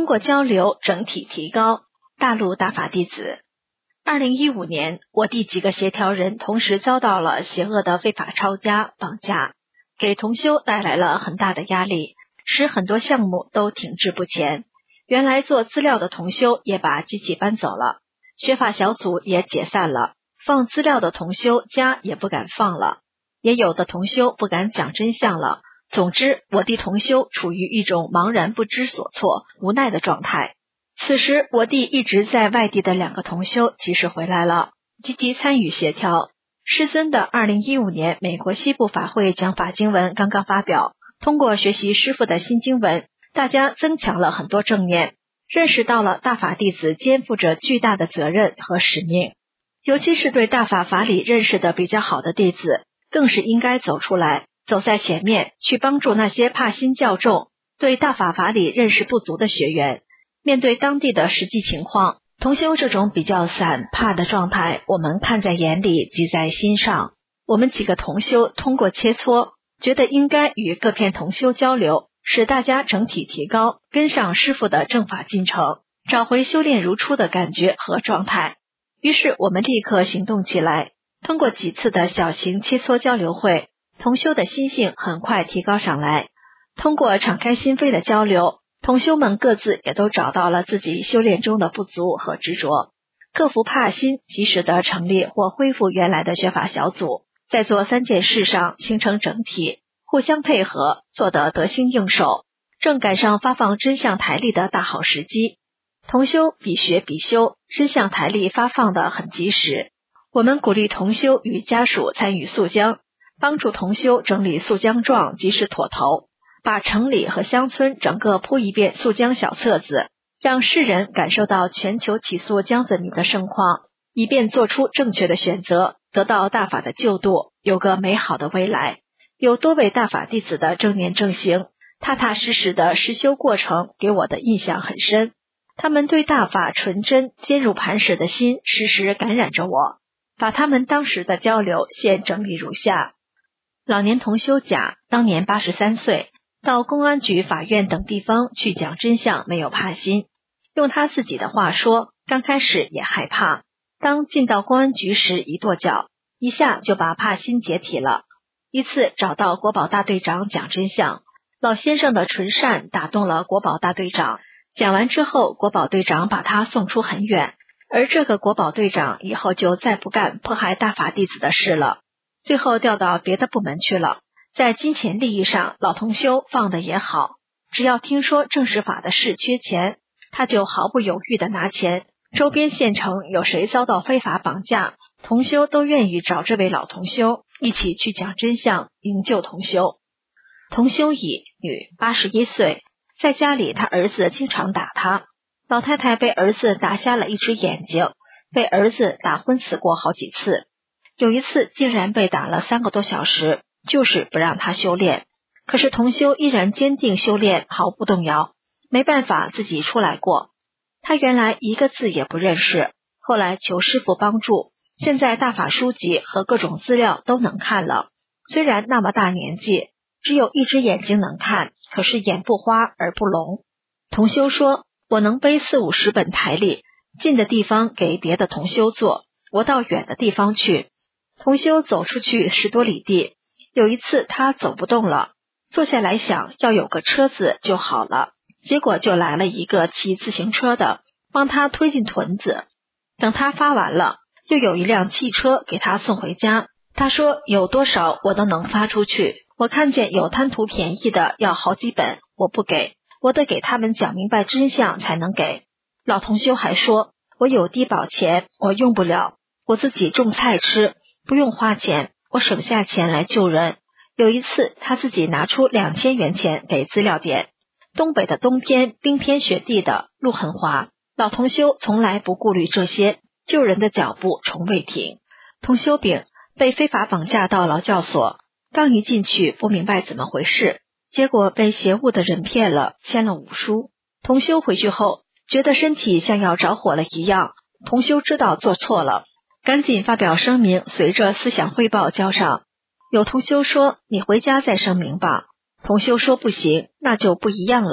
过交流整体提高。大陆大法弟子。二零一五年，我弟几个协调人同时遭到了邪恶的非法抄家、绑架，给同修带来了很大的压力，使很多项目都停滞不前。原来做资料的同修也把机器搬走了，学法小组也解散了，放资料的同修家也不敢放了，也有的同修不敢讲真相了。总之，我弟同修处于一种茫然不知所措、无奈的状态。此时，我弟一直在外地的两个同修及时回来了，积极参与协调。师尊的二零一五年美国西部法会讲法经文刚刚发表，通过学习师父的新经文，大家增强了很多正念，认识到了大法弟子肩负着巨大的责任和使命。尤其是对大法法理认识的比较好的弟子，更是应该走出来，走在前面，去帮助那些怕心较重、对大法法理认识不足的学员。面对当地的实际情况，同修这种比较散怕的状态，我们看在眼里，记在心上。我们几个同修通过切磋，觉得应该与各片同修交流，使大家整体提高，跟上师父的正法进程，找回修炼如初的感觉和状态。于是我们立刻行动起来，通过几次的小型切磋交流会，同修的心性很快提高上来。通过敞开心扉的交流，同修们各自也都找到了自己修炼中的不足和执着，克服怕心，及时的成立或恢复原来的学法小组，在做三件事上形成整体，互相配合，做得得心应手，正赶上发放真相台历的大好时机。同修比学比修，真相台历发放的很及时。我们鼓励同修与家属参与溯江，帮助同修整理溯江状，及时妥投，把城里和乡村整个铺一遍溯江小册子，让世人感受到全球起溯江子女的盛况，以便做出正确的选择，得到大法的救度，有个美好的未来。有多位大法弟子的正念正行、踏踏实实的实修过程给我的印象很深，他们对大法纯真坚如磐石的心时时感染着我。把他们当时的交流现整理如下。老年同修甲当年八十三岁，到公安局、法院等地方去讲真相，没有怕心。用他自己的话说，刚开始也害怕，当进到公安局时一跺脚，一下就把怕心解体了。一次找到国保大队长讲真相，老先生的纯善打动了国保大队长，讲完之后，国保队长把他送出很远，而这个国保队长以后就再不干迫害大法弟子的事了，最后调到别的部门去了。在金钱利益上，老同修放的也好，只要听说正实法的事缺钱，他就毫不犹豫的拿钱。周边县城有谁遭到非法绑架，同修都愿意找这位老同修一起去讲真相，营救同修。同修乙，女，八十一岁，在家里他儿子经常打他，老太太被儿子打瞎了一只眼睛，被儿子打昏死过好几次，有一次竟然被打了三个多小时，就是不让他修炼。可是同修依然坚定修炼，毫不动摇，没办法自己出来过。他原来一个字也不认识，后来求师父帮助，现在大法书籍和各种资料都能看了。虽然那么大年纪，只有一只眼睛能看，可是眼不花耳不聋。同修说，我能背四五十本台历，近的地方给别的同修做，我到远的地方去。同修走出去十多里地，有一次他走不动了，坐下来想要有个车子就好了，结果就来了一个骑自行车的，帮他推进屯子。等他发完了，又有一辆汽车给他送回家。他说有多少我都能发出去，我看见有贪图便宜的要好几本，我不给，我得给他们讲明白真相才能给。老同修还说，我有低保钱，我用不了，我自己种菜吃，不用花钱，我省下钱来救人。有一次他自己拿出两千元钱给资料点，东北的冬天冰天雪地的，路很滑，老同修从来不顾虑这些，救人的脚步从未停。同修丙被非法绑架到劳教所，刚一进去不明白怎么回事，结果被邪物的人骗了，签了五书。同修回去后觉得身体像要着火了一样，同修知道做错了，赶紧发表声明，随着思想汇报交上。有同修说，你回家再声明吧。同修说不行，那就不一样了，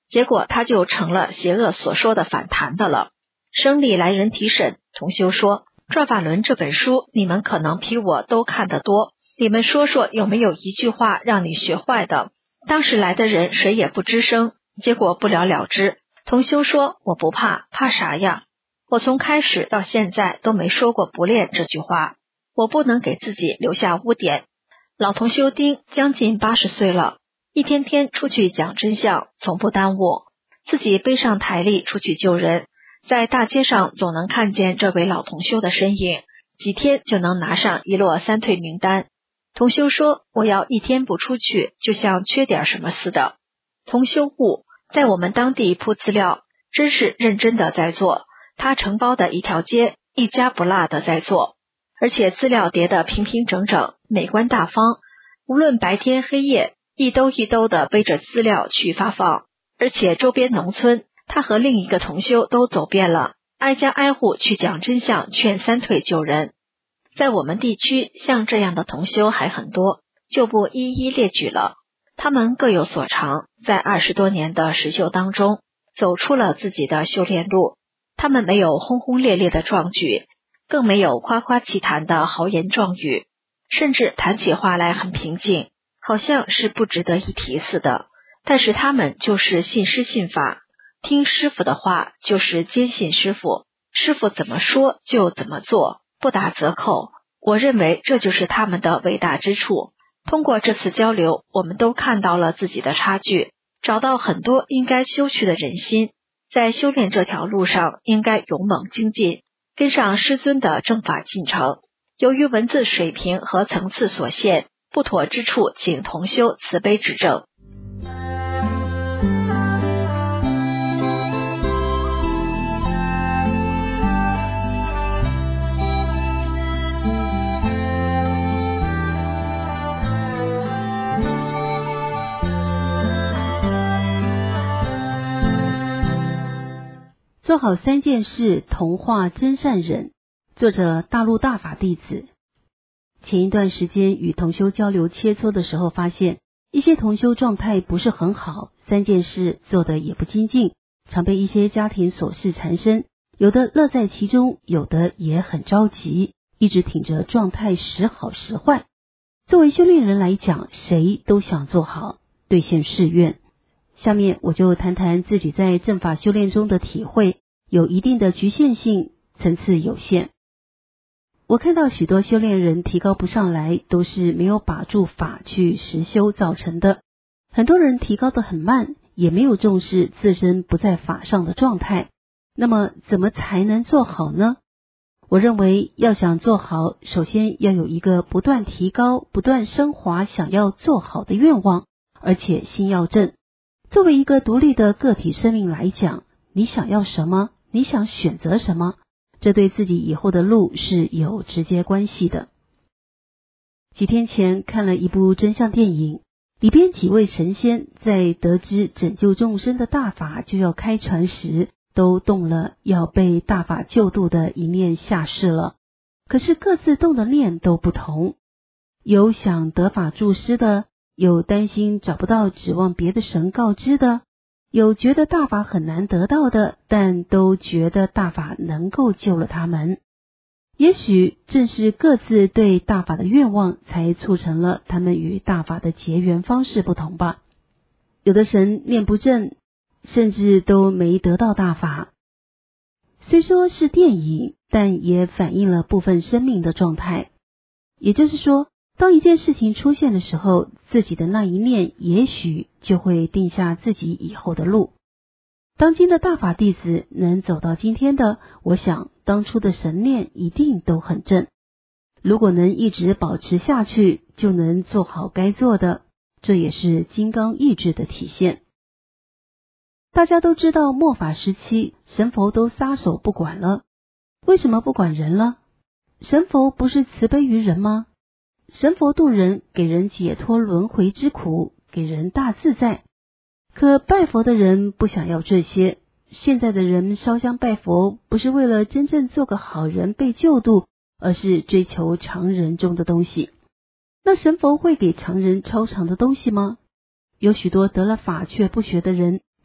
结果他就成了邪恶所说的反弹的了。省里来人提审，同修说，转法轮这本书你们可能比我都看得多，你们说说有没有一句话让你学坏的？当时来的人谁也不吱声，结果不了了之。同修说，我不怕，怕啥呀？我从开始到现在都没说过不练这句话，我不能给自己留下污点。老同修丁将近八十岁了，一天天出去讲真相，从不耽误，自己背上台历出去救人，在大街上总能看见这位老同修的身影，几天就能拿上一摞三退名单。同修说，我要一天不出去，就像缺点什么似的。同修悟，在我们当地铺资料，真是认真的在做，他承包的一条街，一家不落的在做，而且资料叠得平平整整，美观大方，无论白天黑夜，一兜一兜的背着资料去发放。而且周边农村，他和另一个同修都走遍了，挨家挨户去讲真相，劝三退救人。在我们地区，像这样的同修还很多，就不一一列举了。他们各有所长，在二十多年的实修当中，走出了自己的修炼路。他们没有轰轰烈烈的壮举，更没有夸夸其谈的豪言壮语，甚至谈起话来很平静，好像是不值得一提似的。但是他们就是信师信法，听师傅的话就是坚信师傅，师傅怎么说就怎么做，不打折扣。我认为这就是他们的伟大之处。通过这次交流，我们都看到了自己的差距，找到很多应该修去的人心，在修炼这条路上应该勇猛精进，跟上师尊的正法进程。由于文字水平和层次所限，不妥之处请同修慈悲指正。 做好三件事，同化真善忍。作者大陆大法弟子。前一段时间与同修交流切磋的时候，发现一些同修状态不是很好，三件事做得也不精进，常被一些家庭琐事缠身，有的乐在其中，有的也很着急，一直挺着状态时好时坏。作为修炼人来讲，谁都想做好，兑现誓愿。下面我就谈谈自己在正法修炼中的体会，有一定的局限性，层次有限。我看到许多修炼人提高不上来，都是没有把住法去实修造成的。很多人提高得很慢，也没有重视自身不在法上的状态。那么怎么才能做好呢？我认为要想做好，首先要有一个不断提高、不断升华想要做好的愿望，而且心要正。作为一个独立的个体生命来讲，你想要什么？你想选择什么？这对自己以后的路是有直接关系的。几天前看了一部真相电影，里边几位神仙在得知拯救众生的大法就要开船时，都动了要被大法救度的一念下世了。可是各自动的念都不同，有想得法助师的，有担心找不到指望别的神告知的，有觉得大法很难得到的，但都觉得大法能够救了他们。也许正是各自对大法的愿望，才促成了他们与大法的结缘方式不同吧。有的神念不正，甚至都没得到大法。虽说是电影，但也反映了部分生命的状态。也就是说，当一件事情出现的时候，自己的那一念也许就会定下自己以后的路。当今的大法弟子能走到今天的，我想当初的神念一定都很正。如果能一直保持下去，就能做好该做的，这也是金刚意志的体现。大家都知道末法时期神佛都撒手不管了，为什么不管人了？神佛不是慈悲于人吗？神佛度人，给人解脱轮回之苦，给人大自在。可拜佛的人不想要这些，现在的人烧香拜佛，不是为了真正做个好人被救度，而是追求常人中的东西。那神佛会给常人超常的东西吗？有许多得了法却不学的人，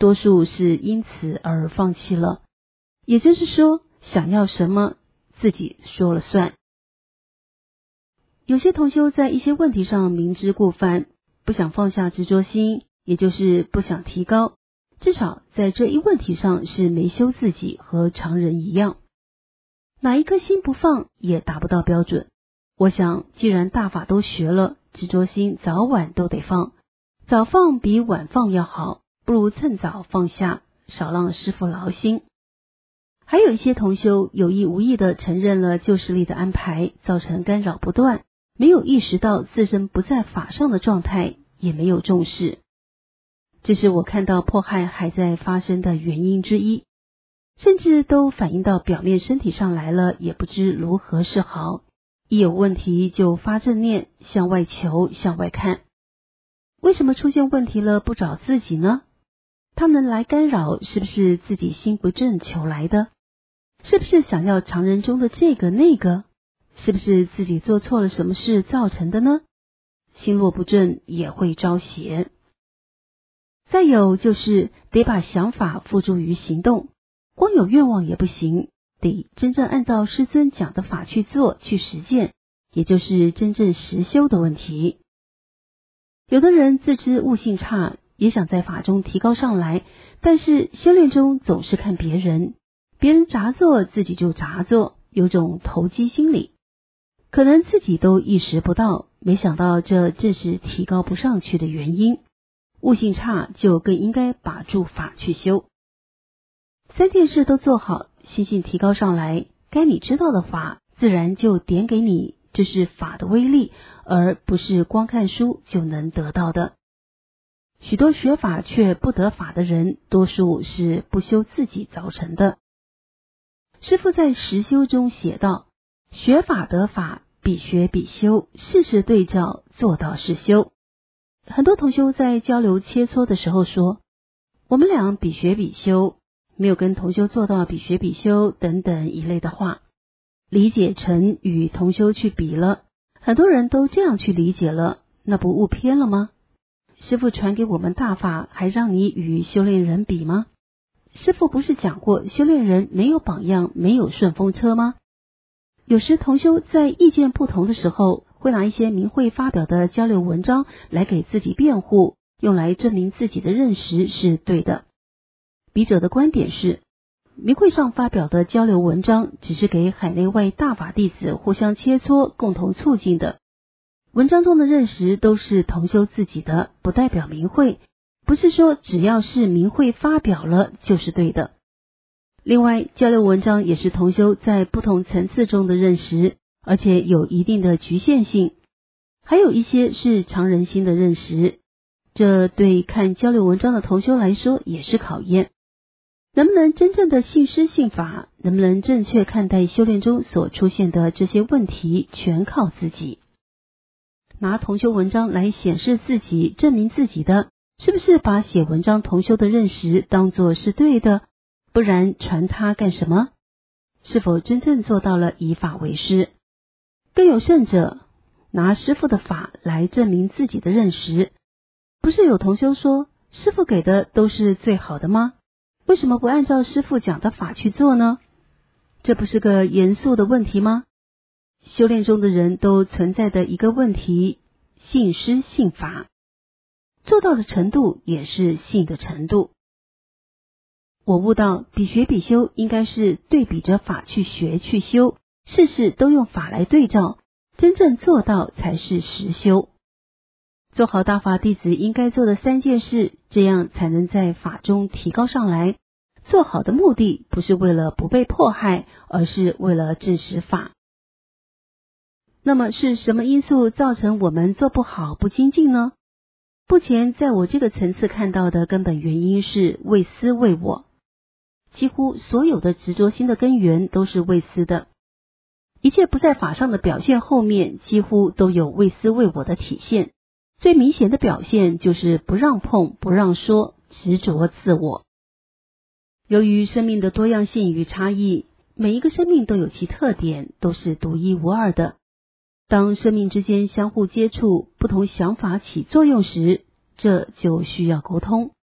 多数是因此而放弃了。也就是说，想要什么自己说了算。有些同修在一些问题上明知故犯，不想放下执着心，也就是不想提高，至少在这一问题上是没修自己，和常人一样。哪一颗心不放也达不到标准。我想既然大法都学了，执着心早晚都得放，早放比晚放要好，不如趁早放下，少让师父劳心。还有一些同修有意无意地承认了旧势力的安排，造成干扰不断，没有意识到自身不在法上的状态，也没有重视。这是我看到迫害还在发生的原因之一，甚至都反映到表面身体上来了，也不知如何是好。一有问题就发正念，向外求，向外看。为什么出现问题了不找自己呢？他们来干扰，是不是自己心不正求来的？是不是想要常人中的这个那个？是不是自己做错了什么事造成的呢？心若不正也会招邪。再有就是得把想法付诸于行动，光有愿望也不行，得真正按照师尊讲的法去做，去实践，也就是真正实修的问题。有的人自知悟性差，也想在法中提高上来，但是修炼中总是看别人，别人杂做自己就杂做，有种投机心理，可能自己都意识不到，没想到这正是提高不上去的原因。悟性差就更应该把住法去修。三件事都做好，心性提高上来，该你知道的法自然就点给你，这是法的威力，而不是光看书就能得到的。许多学法却不得法的人，多数是不修自己造成的。师父在实修中写道，学法得法，比学比修，事事对照，做到是修。很多同修在交流切磋的时候说，我们俩比学比修，没有跟同修做到比学比修等等一类的话，理解成与同修去比了。很多人都这样去理解了，那不误偏了吗？师父传给我们大法，还让你与修炼人比吗？师父不是讲过修炼人没有榜样，没有顺风车吗？有时同修在意见不同的时候，会拿一些明慧发表的交流文章来给自己辩护，用来证明自己的认识是对的。笔者的观点是，明慧上发表的交流文章只是给海内外大法弟子互相切磋，共同促进的。文章中的认识都是同修自己的，不代表明慧，不是说只要是明慧发表了就是对的。另外，交流文章也是同修在不同层次中的认识，而且有一定的局限性，还有一些是常人心的认识，这对看交流文章的同修来说也是考验。能不能真正的信师信法，能不能正确看待修炼中所出现的这些问题，全靠自己。拿同修文章来显示自己，证明自己的，是不是把写文章同修的认识当作是对的？不然传他干什么？是否真正做到了以法为师？更有甚者，拿师父的法来证明自己的认识。不是有同修说，师父给的都是最好的吗？为什么不按照师父讲的法去做呢？这不是个严肃的问题吗？修炼中的人都存在的一个问题，信师信法，做到的程度也是信的程度。我悟到比学比修应该是对比着法去学去修，事事都用法来对照，真正做到才是实修。做好大法弟子应该做的三件事，这样才能在法中提高上来。做好的目的不是为了不被迫害，而是为了证实法。那么是什么因素造成我们做不好不精进呢？目前在我这个层次看到的根本原因是为私为我。几乎所有的执着心的根源都是为私的，一切不在法上的表现后面几乎都有为私为我的体现。最明显的表现就是不让碰，不让说，执着自我。由于生命的多样性与差异，每一个生命都有其特点，都是独一无二的。当生命之间相互接触，不同想法起作用时，这就需要沟通。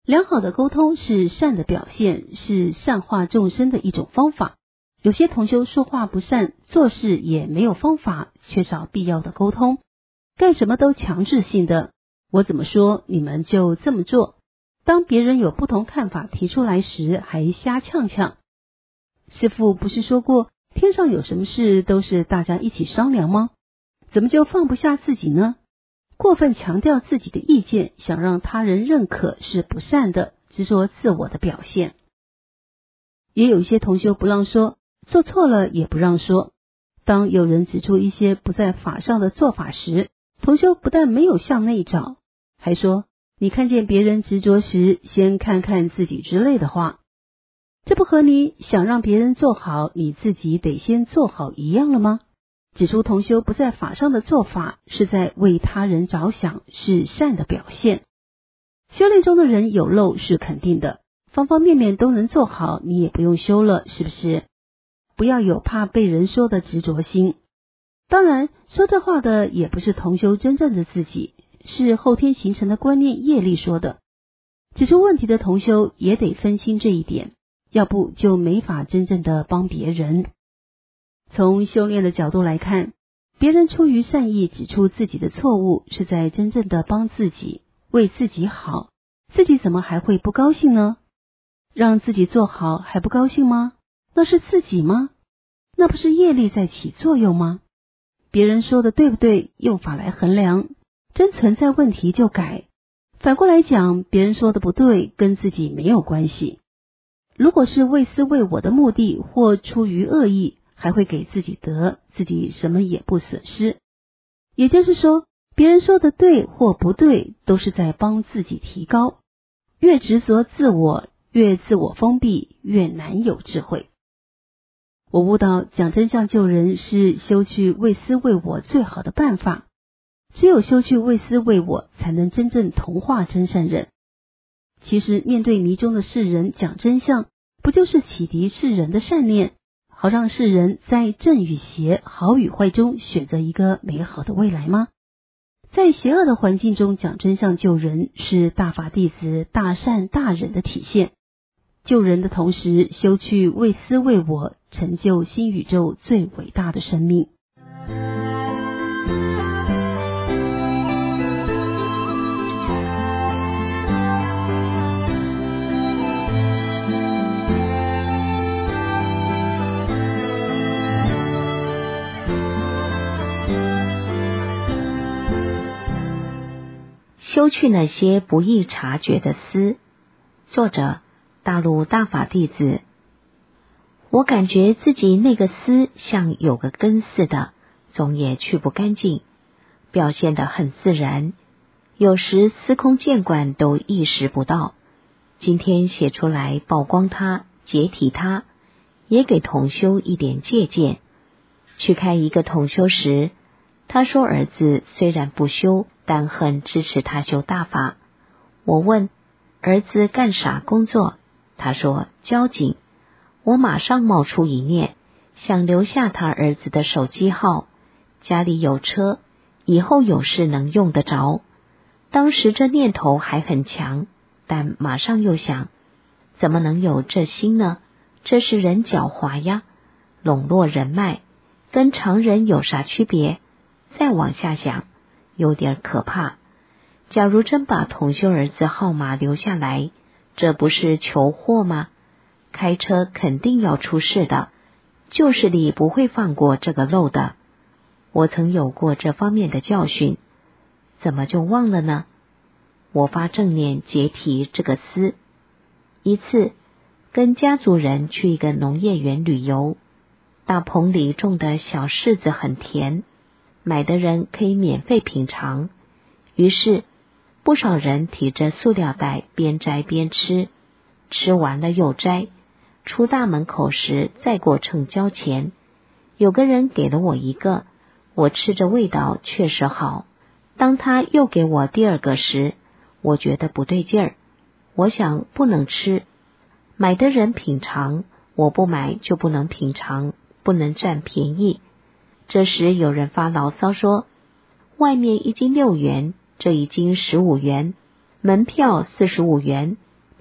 良好的沟通是善的表现，是善化众生的一种方法。有些同修说话不善，做事也没有方法，缺少必要的沟通，干什么都强制性的，我怎么说你们就这么做。当别人有不同看法提出来时，还瞎呛呛。师父不是说过，天上有什么事都是大家一起商量吗？怎么就放不下自己呢？过分强调自己的意见，想让他人认可是不善的，执着自我的表现。也有一些同修不让说，做错了也不让说。当有人指出一些不在法上的做法时，同修不但没有向内找，还说你看见别人执着时，先看看自己之类的话。这不和你想让别人做好，你自己得先做好一样了吗？指出同修不在法上的做法，是在为他人着想，是善的表现。修炼中的人有漏是肯定的，方方面面都能做好，你也不用修了，是不是？不要有怕被人说的执着心。当然，说这话的也不是同修真正的自己，是后天形成的观念业力说的。指出问题的同修也得分清这一点，要不就没法真正的帮别人。从修炼的角度来看，别人出于善意指出自己的错误，是在真正的帮自己，为自己好，自己怎么还会不高兴呢？让自己做好还不高兴吗？那是自己吗？那不是业力在起作用吗？别人说的对不对，用法来衡量，真存在问题就改。反过来讲，别人说的不对，跟自己没有关系。如果是为私为我的目的，或出于恶意，还会给自己得，自己什么也不损失。也就是说，别人说的对或不对，都是在帮自己提高。越执着自我，越自我封闭，越难有智慧。我悟到讲真相救人是修去为私为我最好的办法，只有修去为私为我，才能真正同化真善人。其实面对迷中的世人讲真相，不就是启迪世人的善念，好让世人在正与邪、好与坏中选择一个美好的未来吗？在邪恶的环境中讲真相救人，是大法弟子大善大忍的体现。救人的同时，修去为私为我，成就新宇宙最伟大的生命。 修去那些不易察觉的私。作者：大陆大法弟子。我感觉自己那个私像有个根似的，总也去不干净，表现得很自然，有时司空见惯都意识不到。今天写出来曝光它，解体它，也给同修一点借鉴。去看一个同修时，他说儿子虽然不修，但很支持他修大法。我问儿子干啥工作，他说交警。我马上冒出一念，想留下他儿子的手机号，家里有车，以后有事能用得着。当时这念头还很强，但马上又想，怎么能有这心呢？这是人狡猾呀，笼络人脉，跟常人有啥区别？再往下想，有点可怕。假如真把同修儿子号码留下来，这不是求祸吗？开车肯定要出事的，旧势力不会放过这个漏的。我曾有过这方面的教训，怎么就忘了呢？我发正念解体这个思。一次跟家族人去一个农业园旅游，大棚里种的小柿子很甜，买的人可以免费品尝。于是不少人提着塑料袋边摘边吃，吃完了又摘，出大门口时再过秤交钱。有个人给了我一个，我吃着味道确实好。当他又给我第二个时，我觉得不对劲儿，我想不能吃。买的人品尝，我不买就不能品尝，不能占便宜。这时有人发牢骚说，外面一斤六元，这一斤十五元，门票四十五元，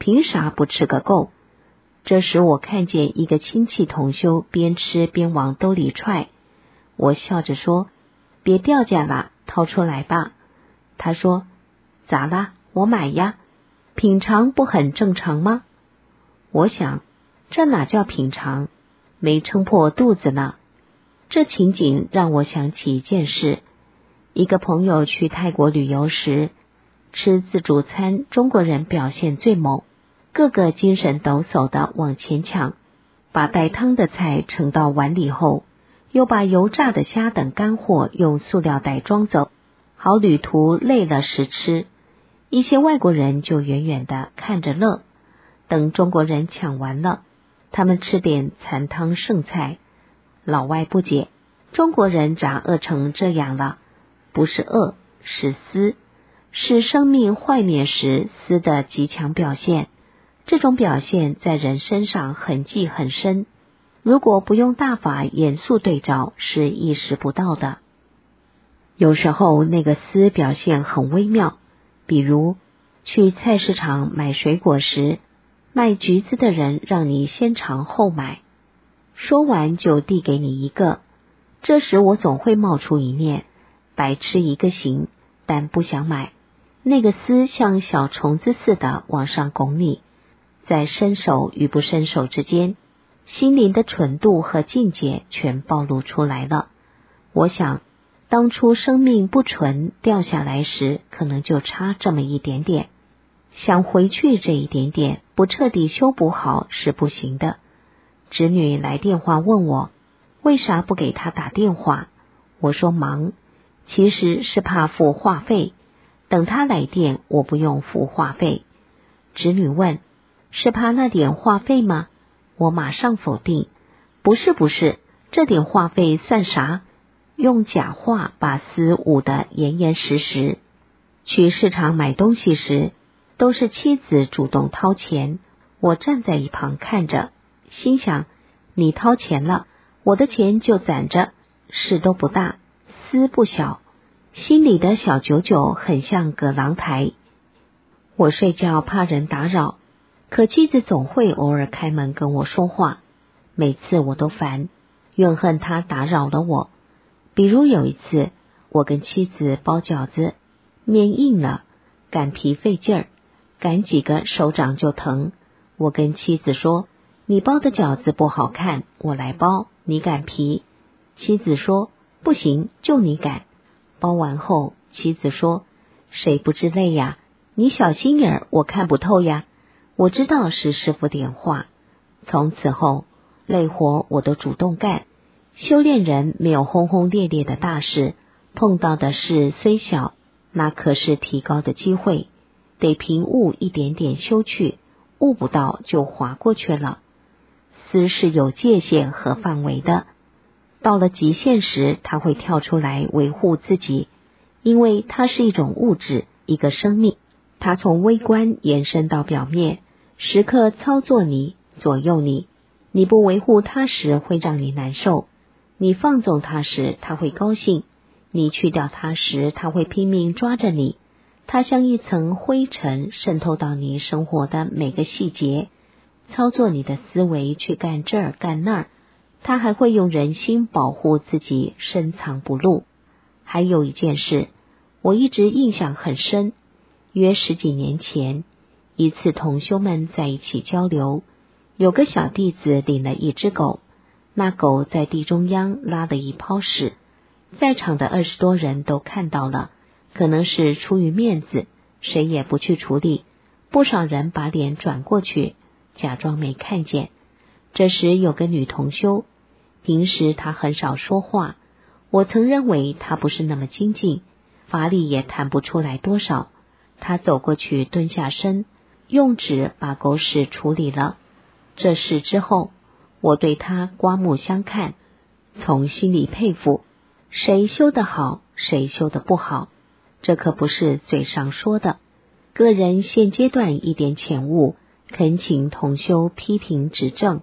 凭啥不吃个够？这时我看见一个亲戚同修边吃边往兜里揣，我笑着说，别掉价啦，掏出来吧。他说，咋啦？我买呀，品尝不很正常吗？我想，这哪叫品尝，没撑破肚子呢。这情景让我想起一件事，一个朋友去泰国旅游时，吃自助餐，中国人表现最猛，个个精神抖擞地往前抢，把带汤的菜盛到碗里后，又把油炸的虾等干货用塑料袋装走，好旅途累了时吃。一些外国人就远远地看着乐，等中国人抢完了，他们吃点残汤剩菜。老外不解，中国人咋饿成这样了？不是饿，是思，是生命坏灭时思的极强表现。这种表现在人身上痕迹很深，如果不用大法严肃对照，是意识不到的。有时候那个思表现很微妙，比如去菜市场买水果时，卖橘子的人让你先尝后买，说完就递给你一个，这时我总会冒出一念，白吃一个行，但不想买。那个丝像小虫子似的往上拱你，在伸手与不伸手之间，心灵的纯度和境界全暴露出来了。我想，当初生命不纯掉下来时，可能就差这么一点点，想回去这一点点，不彻底修补好是不行的。侄女来电话问我，为啥不给她打电话？我说忙，其实是怕付话费，等她来电我不用付话费。侄女问，是怕那点话费吗？我马上否定，不是不是，这点话费算啥？用假话把丝捂得严严实实。去市场买东西时，都是妻子主动掏钱，我站在一旁看着，心想，你掏钱了，我的钱就攒着，事都不大，丝不小，心里的小九九很像葛朗台。我睡觉怕人打扰，可妻子总会偶尔开门跟我说话，每次我都烦，怨恨她打扰了我。比如有一次，我跟妻子包饺子，面硬了，擀皮费劲儿，擀几个手掌就疼。我跟妻子说，你包的饺子不好看，我来包，你擀皮。妻子说，不行，就你擀。包完后，妻子说，谁不知累呀？你小心眼儿，我看不透呀。我知道是师父点化。从此后，累活我都主动干。修炼人没有轰轰烈烈的大事，碰到的事虽小，那可是提高的机会，得凭悟一点点修去，悟不到就划过去了。思是有界限和范围的，到了极限时，它会跳出来维护自己，因为它是一种物质，一个生命，它从微观延伸到表面，时刻操作你，左右你。你不维护它时会让你难受，你放纵它时它会高兴，你去掉它时它会拼命抓着你。它像一层灰尘渗透到你生活的每个细节，操作你的思维去干这儿干那儿。它还会用人心保护自己，深藏不露。还有一件事，我一直印象很深，约十几年前，一次同修们在一起交流，有个小弟子领了一只狗，那狗在地中央拉了一泡屎，在场的二十多人都看到了，可能是出于面子，谁也不去处理，不少人把脸转过去，假装没看见。这时有个女同修，平时她很少说话，我曾认为她不是那么精进，法力也谈不出来多少。她走过去蹲下身，用纸把狗屎处理了。这事之后，我对她刮目相看，从心里佩服，谁修得好，谁修得不好，这可不是嘴上说的。个人现阶段一点浅悟，恳请同修批评指正。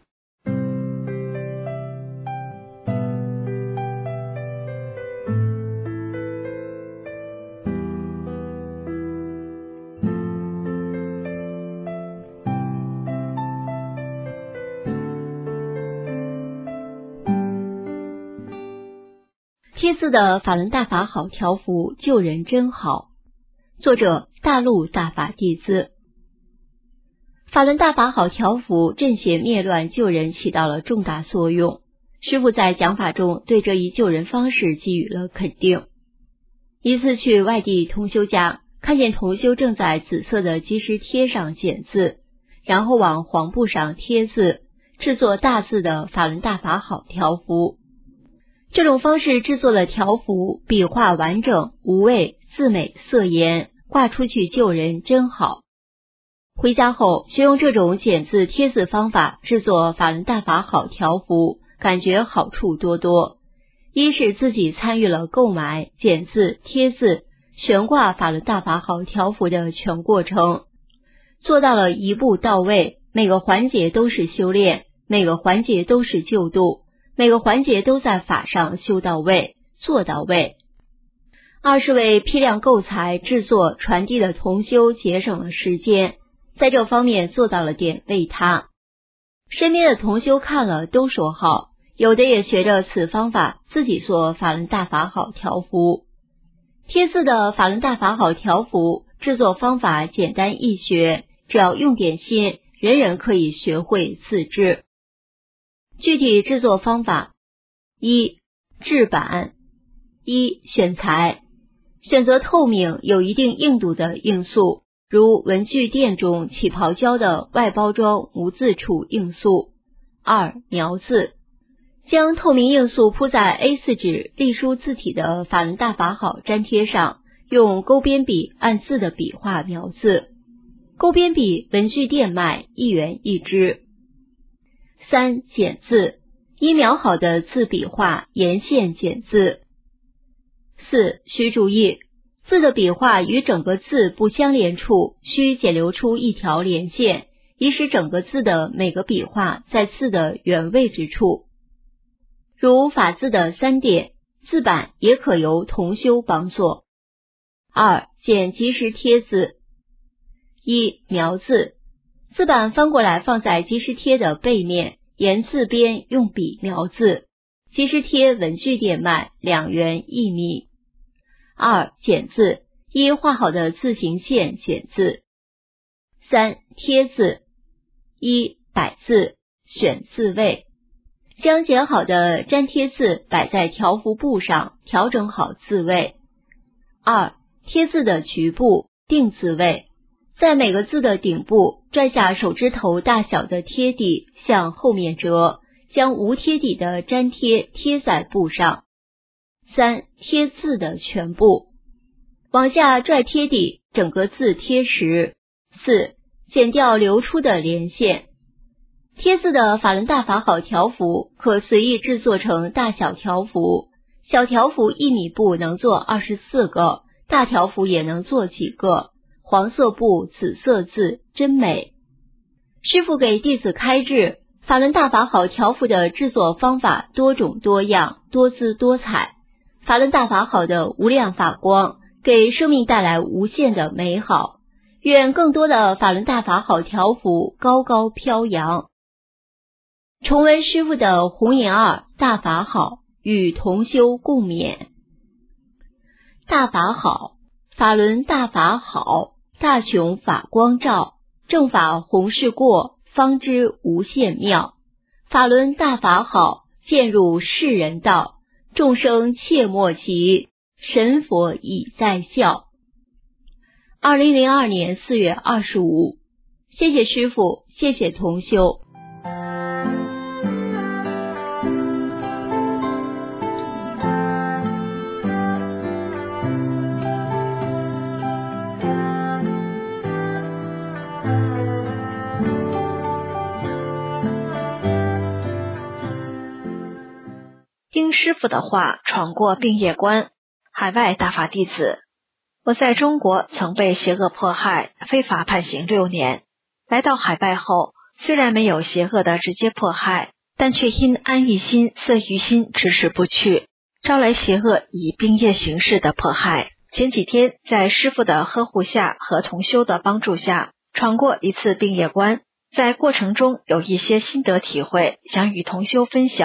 贴字的法轮大法好条幅，救人真好。作者大陆大法弟子。法轮大法好条幅镇邪灭乱救人起到了重大作用。师父在讲法中对这一救人方式给予了肯定。一次去外地同修家，看见同修正在紫色的积石贴上剪字，然后往黄布上贴字，制作大字的法轮大法好条幅。这种方式制作的条幅，笔画完整无畏，字美色严，挂出去救人真好。回家后学用这种剪字贴字方法制作法轮大法好条幅，感觉好处多多。一是自己参与了购买、剪字、贴字、悬挂法轮大法好条幅的全过程，做到了一步到位，每个环节都是修炼，每个环节都是救度，每个环节都在法上修到位，做到位。二是为批量购材、制作、传递的同修节省了时间，在这方面做到了点为他。身边的同修看了都说好，有的也学着此方法自己做法轮大法好条幅。贴字的法轮大法好条幅制作方法简单易学，只要用点心，人人可以学会自制。具体制作方法：一、制版。一、选材。选择透明、有一定硬度的硬塑，如文具店中起泡胶的外包装无字处硬塑。二、描字。将透明硬塑铺在 A 四 纸隶书字体的法轮大法好粘贴上，用勾边笔按字的笔画描字。勾边笔文具店卖，一元一支。三、剪字。依描好的字笔画沿线剪字。四、需注意，字的笔画与整个字不相连处，需剪留出一条连线，以使整个字的每个笔画在字的原位之处。如法字的三点，字板也可由同修帮做。二、剪即时贴字。一、描字。字板翻过来放在即时贴的背面，沿字边用笔描字。即时贴文具店卖，两元一米。二、剪字。依画好的字形线剪字。三、贴字。一、摆字，选字位。将剪好的粘贴字摆在条幅布上，调整好字位。二、贴字的局部，定字位。在每个字的顶部拽下手指头大小的贴底，向后面折，将无贴底的粘贴贴在布上。三、贴字的全部。往下拽贴底，整个字贴实。四、剪掉流出的连线。贴字的法轮大法好条幅可随意制作成大小条幅，小条幅一米布能做二十四个，大条幅也能做几个。黄色布，紫色字，真美。师父给弟子开示，法轮大法好条幅的制作方法多种多样，多姿多彩。法轮大法好的无量法光，给生命带来无限的美好。愿更多的法轮大法好条幅高高飘扬。重温师父的红颜二大法好，与同修共勉。大法好，法轮大法好，大雄法光照，正法弘誓过，方知无限妙。法轮大法好，渐入世人道，众生切莫急，神佛已在笑。二零零二年四月二十五，谢谢师父，谢谢同修。 听师父的话，闯过病业关。海外大法弟子，我在中国曾被邪恶迫害，非法判刑六年。来到海外后，虽然没有邪恶的直接迫害，但却因安逸心、色欲心迟迟不去，招来邪恶以病业形式的迫害。前几天在师父的呵护下和同修的帮助下，闯过一次病业关，在过程中有一些心得体会，想与同修分享，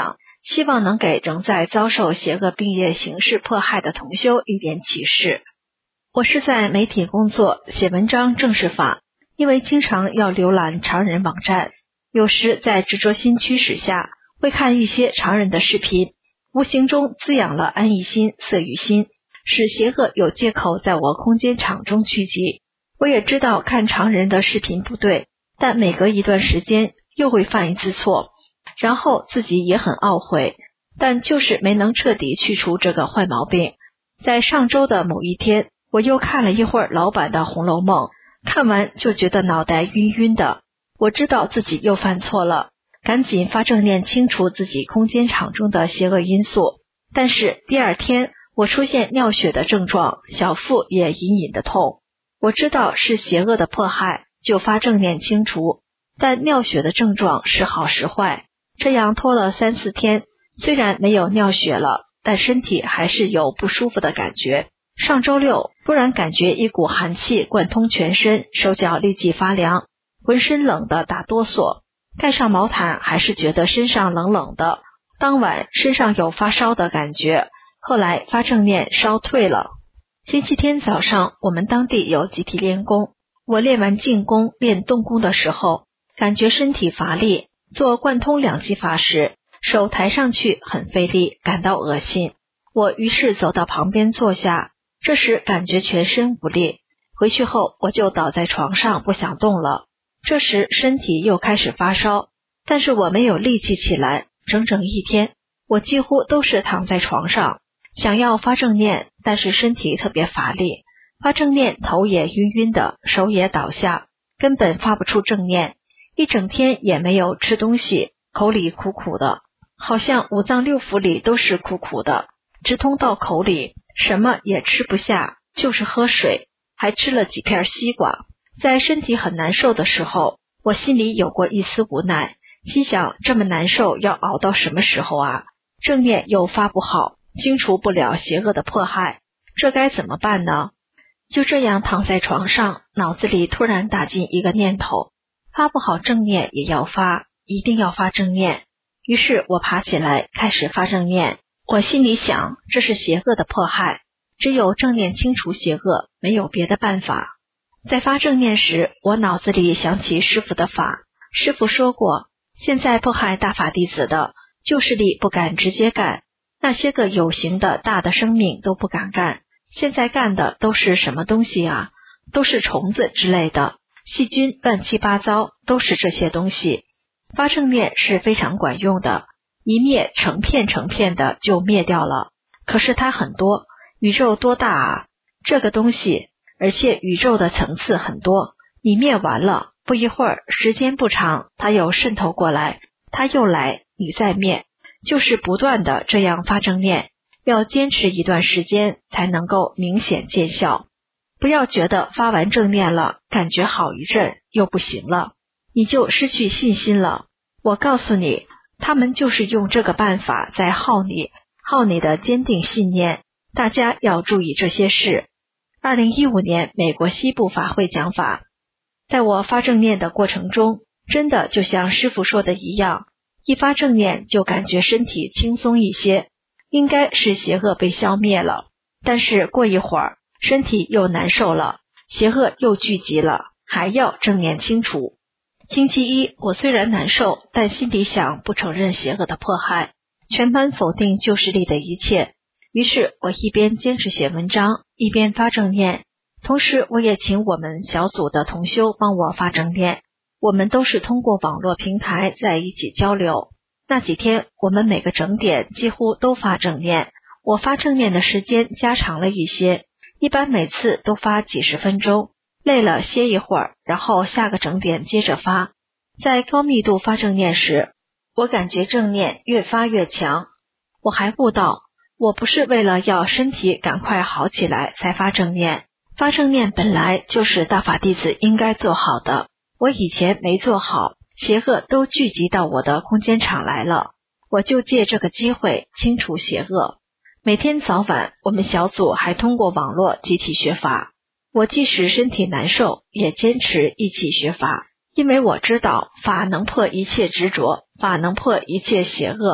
希望能给仍在遭受邪恶病业形式迫害的同修一点启示。我是在媒体工作，写文章正是法，因为经常要浏览常人网站，有时在执着心驱使下，会看一些常人的视频，无形中滋养了安逸心、色欲心，使邪恶有借口在我空间场中聚集。我也知道看常人的视频不对，但每隔一段时间又会犯一次错，然后自己也很懊悔，但就是没能彻底去除这个坏毛病。在上周的某一天，我又看了一会儿老版的《红楼梦》，看完就觉得脑袋晕晕的。我知道自己又犯错了，赶紧发正念清除自己空间场中的邪恶因素。但是第二天我出现尿血的症状，小腹也隐隐的痛。我知道是邪恶的迫害，就发正念清除，但尿血的症状时好时坏，这样拖了三四天，虽然没有尿血了，但身体还是有不舒服的感觉。上周六突然感觉一股寒气贯通全身，手脚立即发凉，浑身冷得打哆嗦，盖上毛毯还是觉得身上冷冷的。当晚身上有发烧的感觉，后来发正念烧退了。星期天早上我们当地有集体练功，我练完静功练动功的时候，感觉身体乏力，做贯通两极法时，手抬上去很费力，感到恶心。我于是走到旁边坐下，这时感觉全身无力，回去后我就倒在床上不想动了。这时身体又开始发烧，但是我没有力气起来，整整一天我几乎都是躺在床上，想要发正念，但是身体特别乏力，发正念头也晕晕的，手也倒下，根本发不出正念。一整天也没有吃东西，口里苦苦的，好像五脏六腑里都是苦苦的，直通到口里，什么也吃不下，就是喝水，还吃了几片西瓜。在身体很难受的时候，我心里有过一丝无奈，心想这么难受要熬到什么时候啊？正念又发不好，清除不了邪恶的迫害，这该怎么办呢？就这样躺在床上，脑子里突然打进一个念头，发不好正念也要发，一定要发正念。于是我爬起来开始发正念。我心里想，这是邪恶的迫害，只有正念清除邪恶，没有别的办法。在发正念时，我脑子里想起师父的法，师父说过，现在迫害大法弟子的，旧势力不敢直接干，那些个有形的大的生命都不敢干，现在干的都是什么东西啊？都是虫子之类的，细菌乱七八糟，都是这些东西。发正念是非常管用的，一灭成片成片的就灭掉了。可是它很多，宇宙多大啊，这个东西，而且宇宙的层次很多，你灭完了，不一会儿，时间不长，它又渗透过来，它又来，你再灭，就是不断的这样发正念，要坚持一段时间才能够明显见效。不要觉得发完正念了，感觉好一阵又不行了，你就失去信心了。我告诉你，他们就是用这个办法在耗你，耗你的坚定信念，大家要注意这些事。二零一五年美国西部法会讲法，在我发正念的过程中，真的就像师父说的一样，一发正念就感觉身体轻松一些，应该是邪恶被消灭了。但是过一会儿，身体又难受了，邪恶又聚集了，还要正念清除。星期一，我虽然难受，但心里想不承认邪恶的迫害，全盘否定旧势力的一切。于是我一边坚持写文章，一边发正念，同时我也请我们小组的同修帮我发正念。我们都是通过网络平台在一起交流。那几天我们每个整点几乎都发正念，我发正念的时间加长了一些，一般每次都发几十分钟，累了歇一会儿，然后下个整点接着发。在高密度发正念时，我感觉正念越发越强。我还悟到，我不是为了要身体赶快好起来才发正念，发正念本来就是大法弟子应该做好的，我以前没做好，邪恶都聚集到我的空间场来了，我就借这个机会清除邪恶。每天早晚我们小组还通过网络集体学法，我即使身体难受也坚持一起学法，因为我知道法能破一切执着，法能破一切邪恶，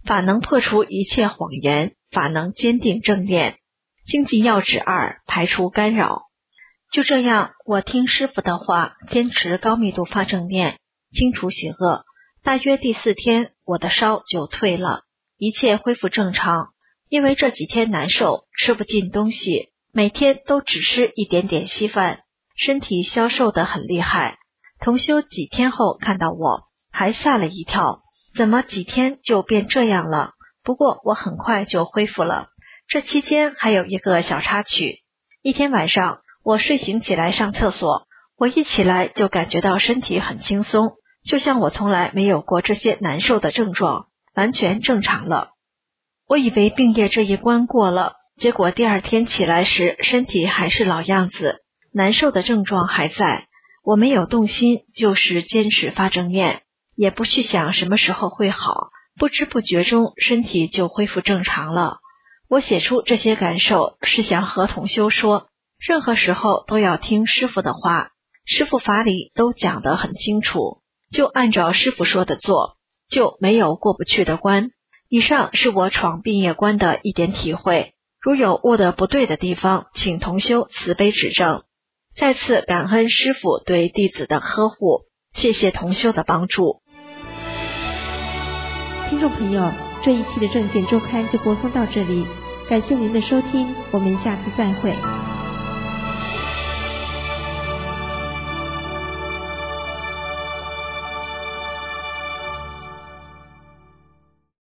法能破除一切谎言，法能坚定正念。经济要旨二，排除干扰。就这样，我听师父的话，坚持高密度发正念，清除邪恶。大约第四天，我的烧就退了，一切恢复正常。因为这几天难受，吃不进东西，每天都只吃一点点稀饭，身体消瘦得很厉害。同修几天后看到我，还吓了一跳，怎么几天就变这样了？不过我很快就恢复了。这期间还有一个小插曲，一天晚上，我睡醒起来上厕所，我一起来就感觉到身体很轻松，就像我从来没有过这些难受的症状，完全正常了。我以为病业这一关过了，结果第二天起来时，身体还是老样子，难受的症状还在。我没有动心，就是坚持发正念，也不去想什么时候会好，不知不觉中身体就恢复正常了。我写出这些感受，是想和同修说，任何时候都要听师父的话，师父法理都讲得很清楚，就按照师父说的做，就没有过不去的关。以上是我闯病业关的一点体会，如有悟得不对的地方，请同修慈悲指正。再次感恩师父对弟子的呵护，谢谢同修的帮助。 听众朋友，这一期的正见周刊就播送到这里，感谢您的收听，我们下次再会。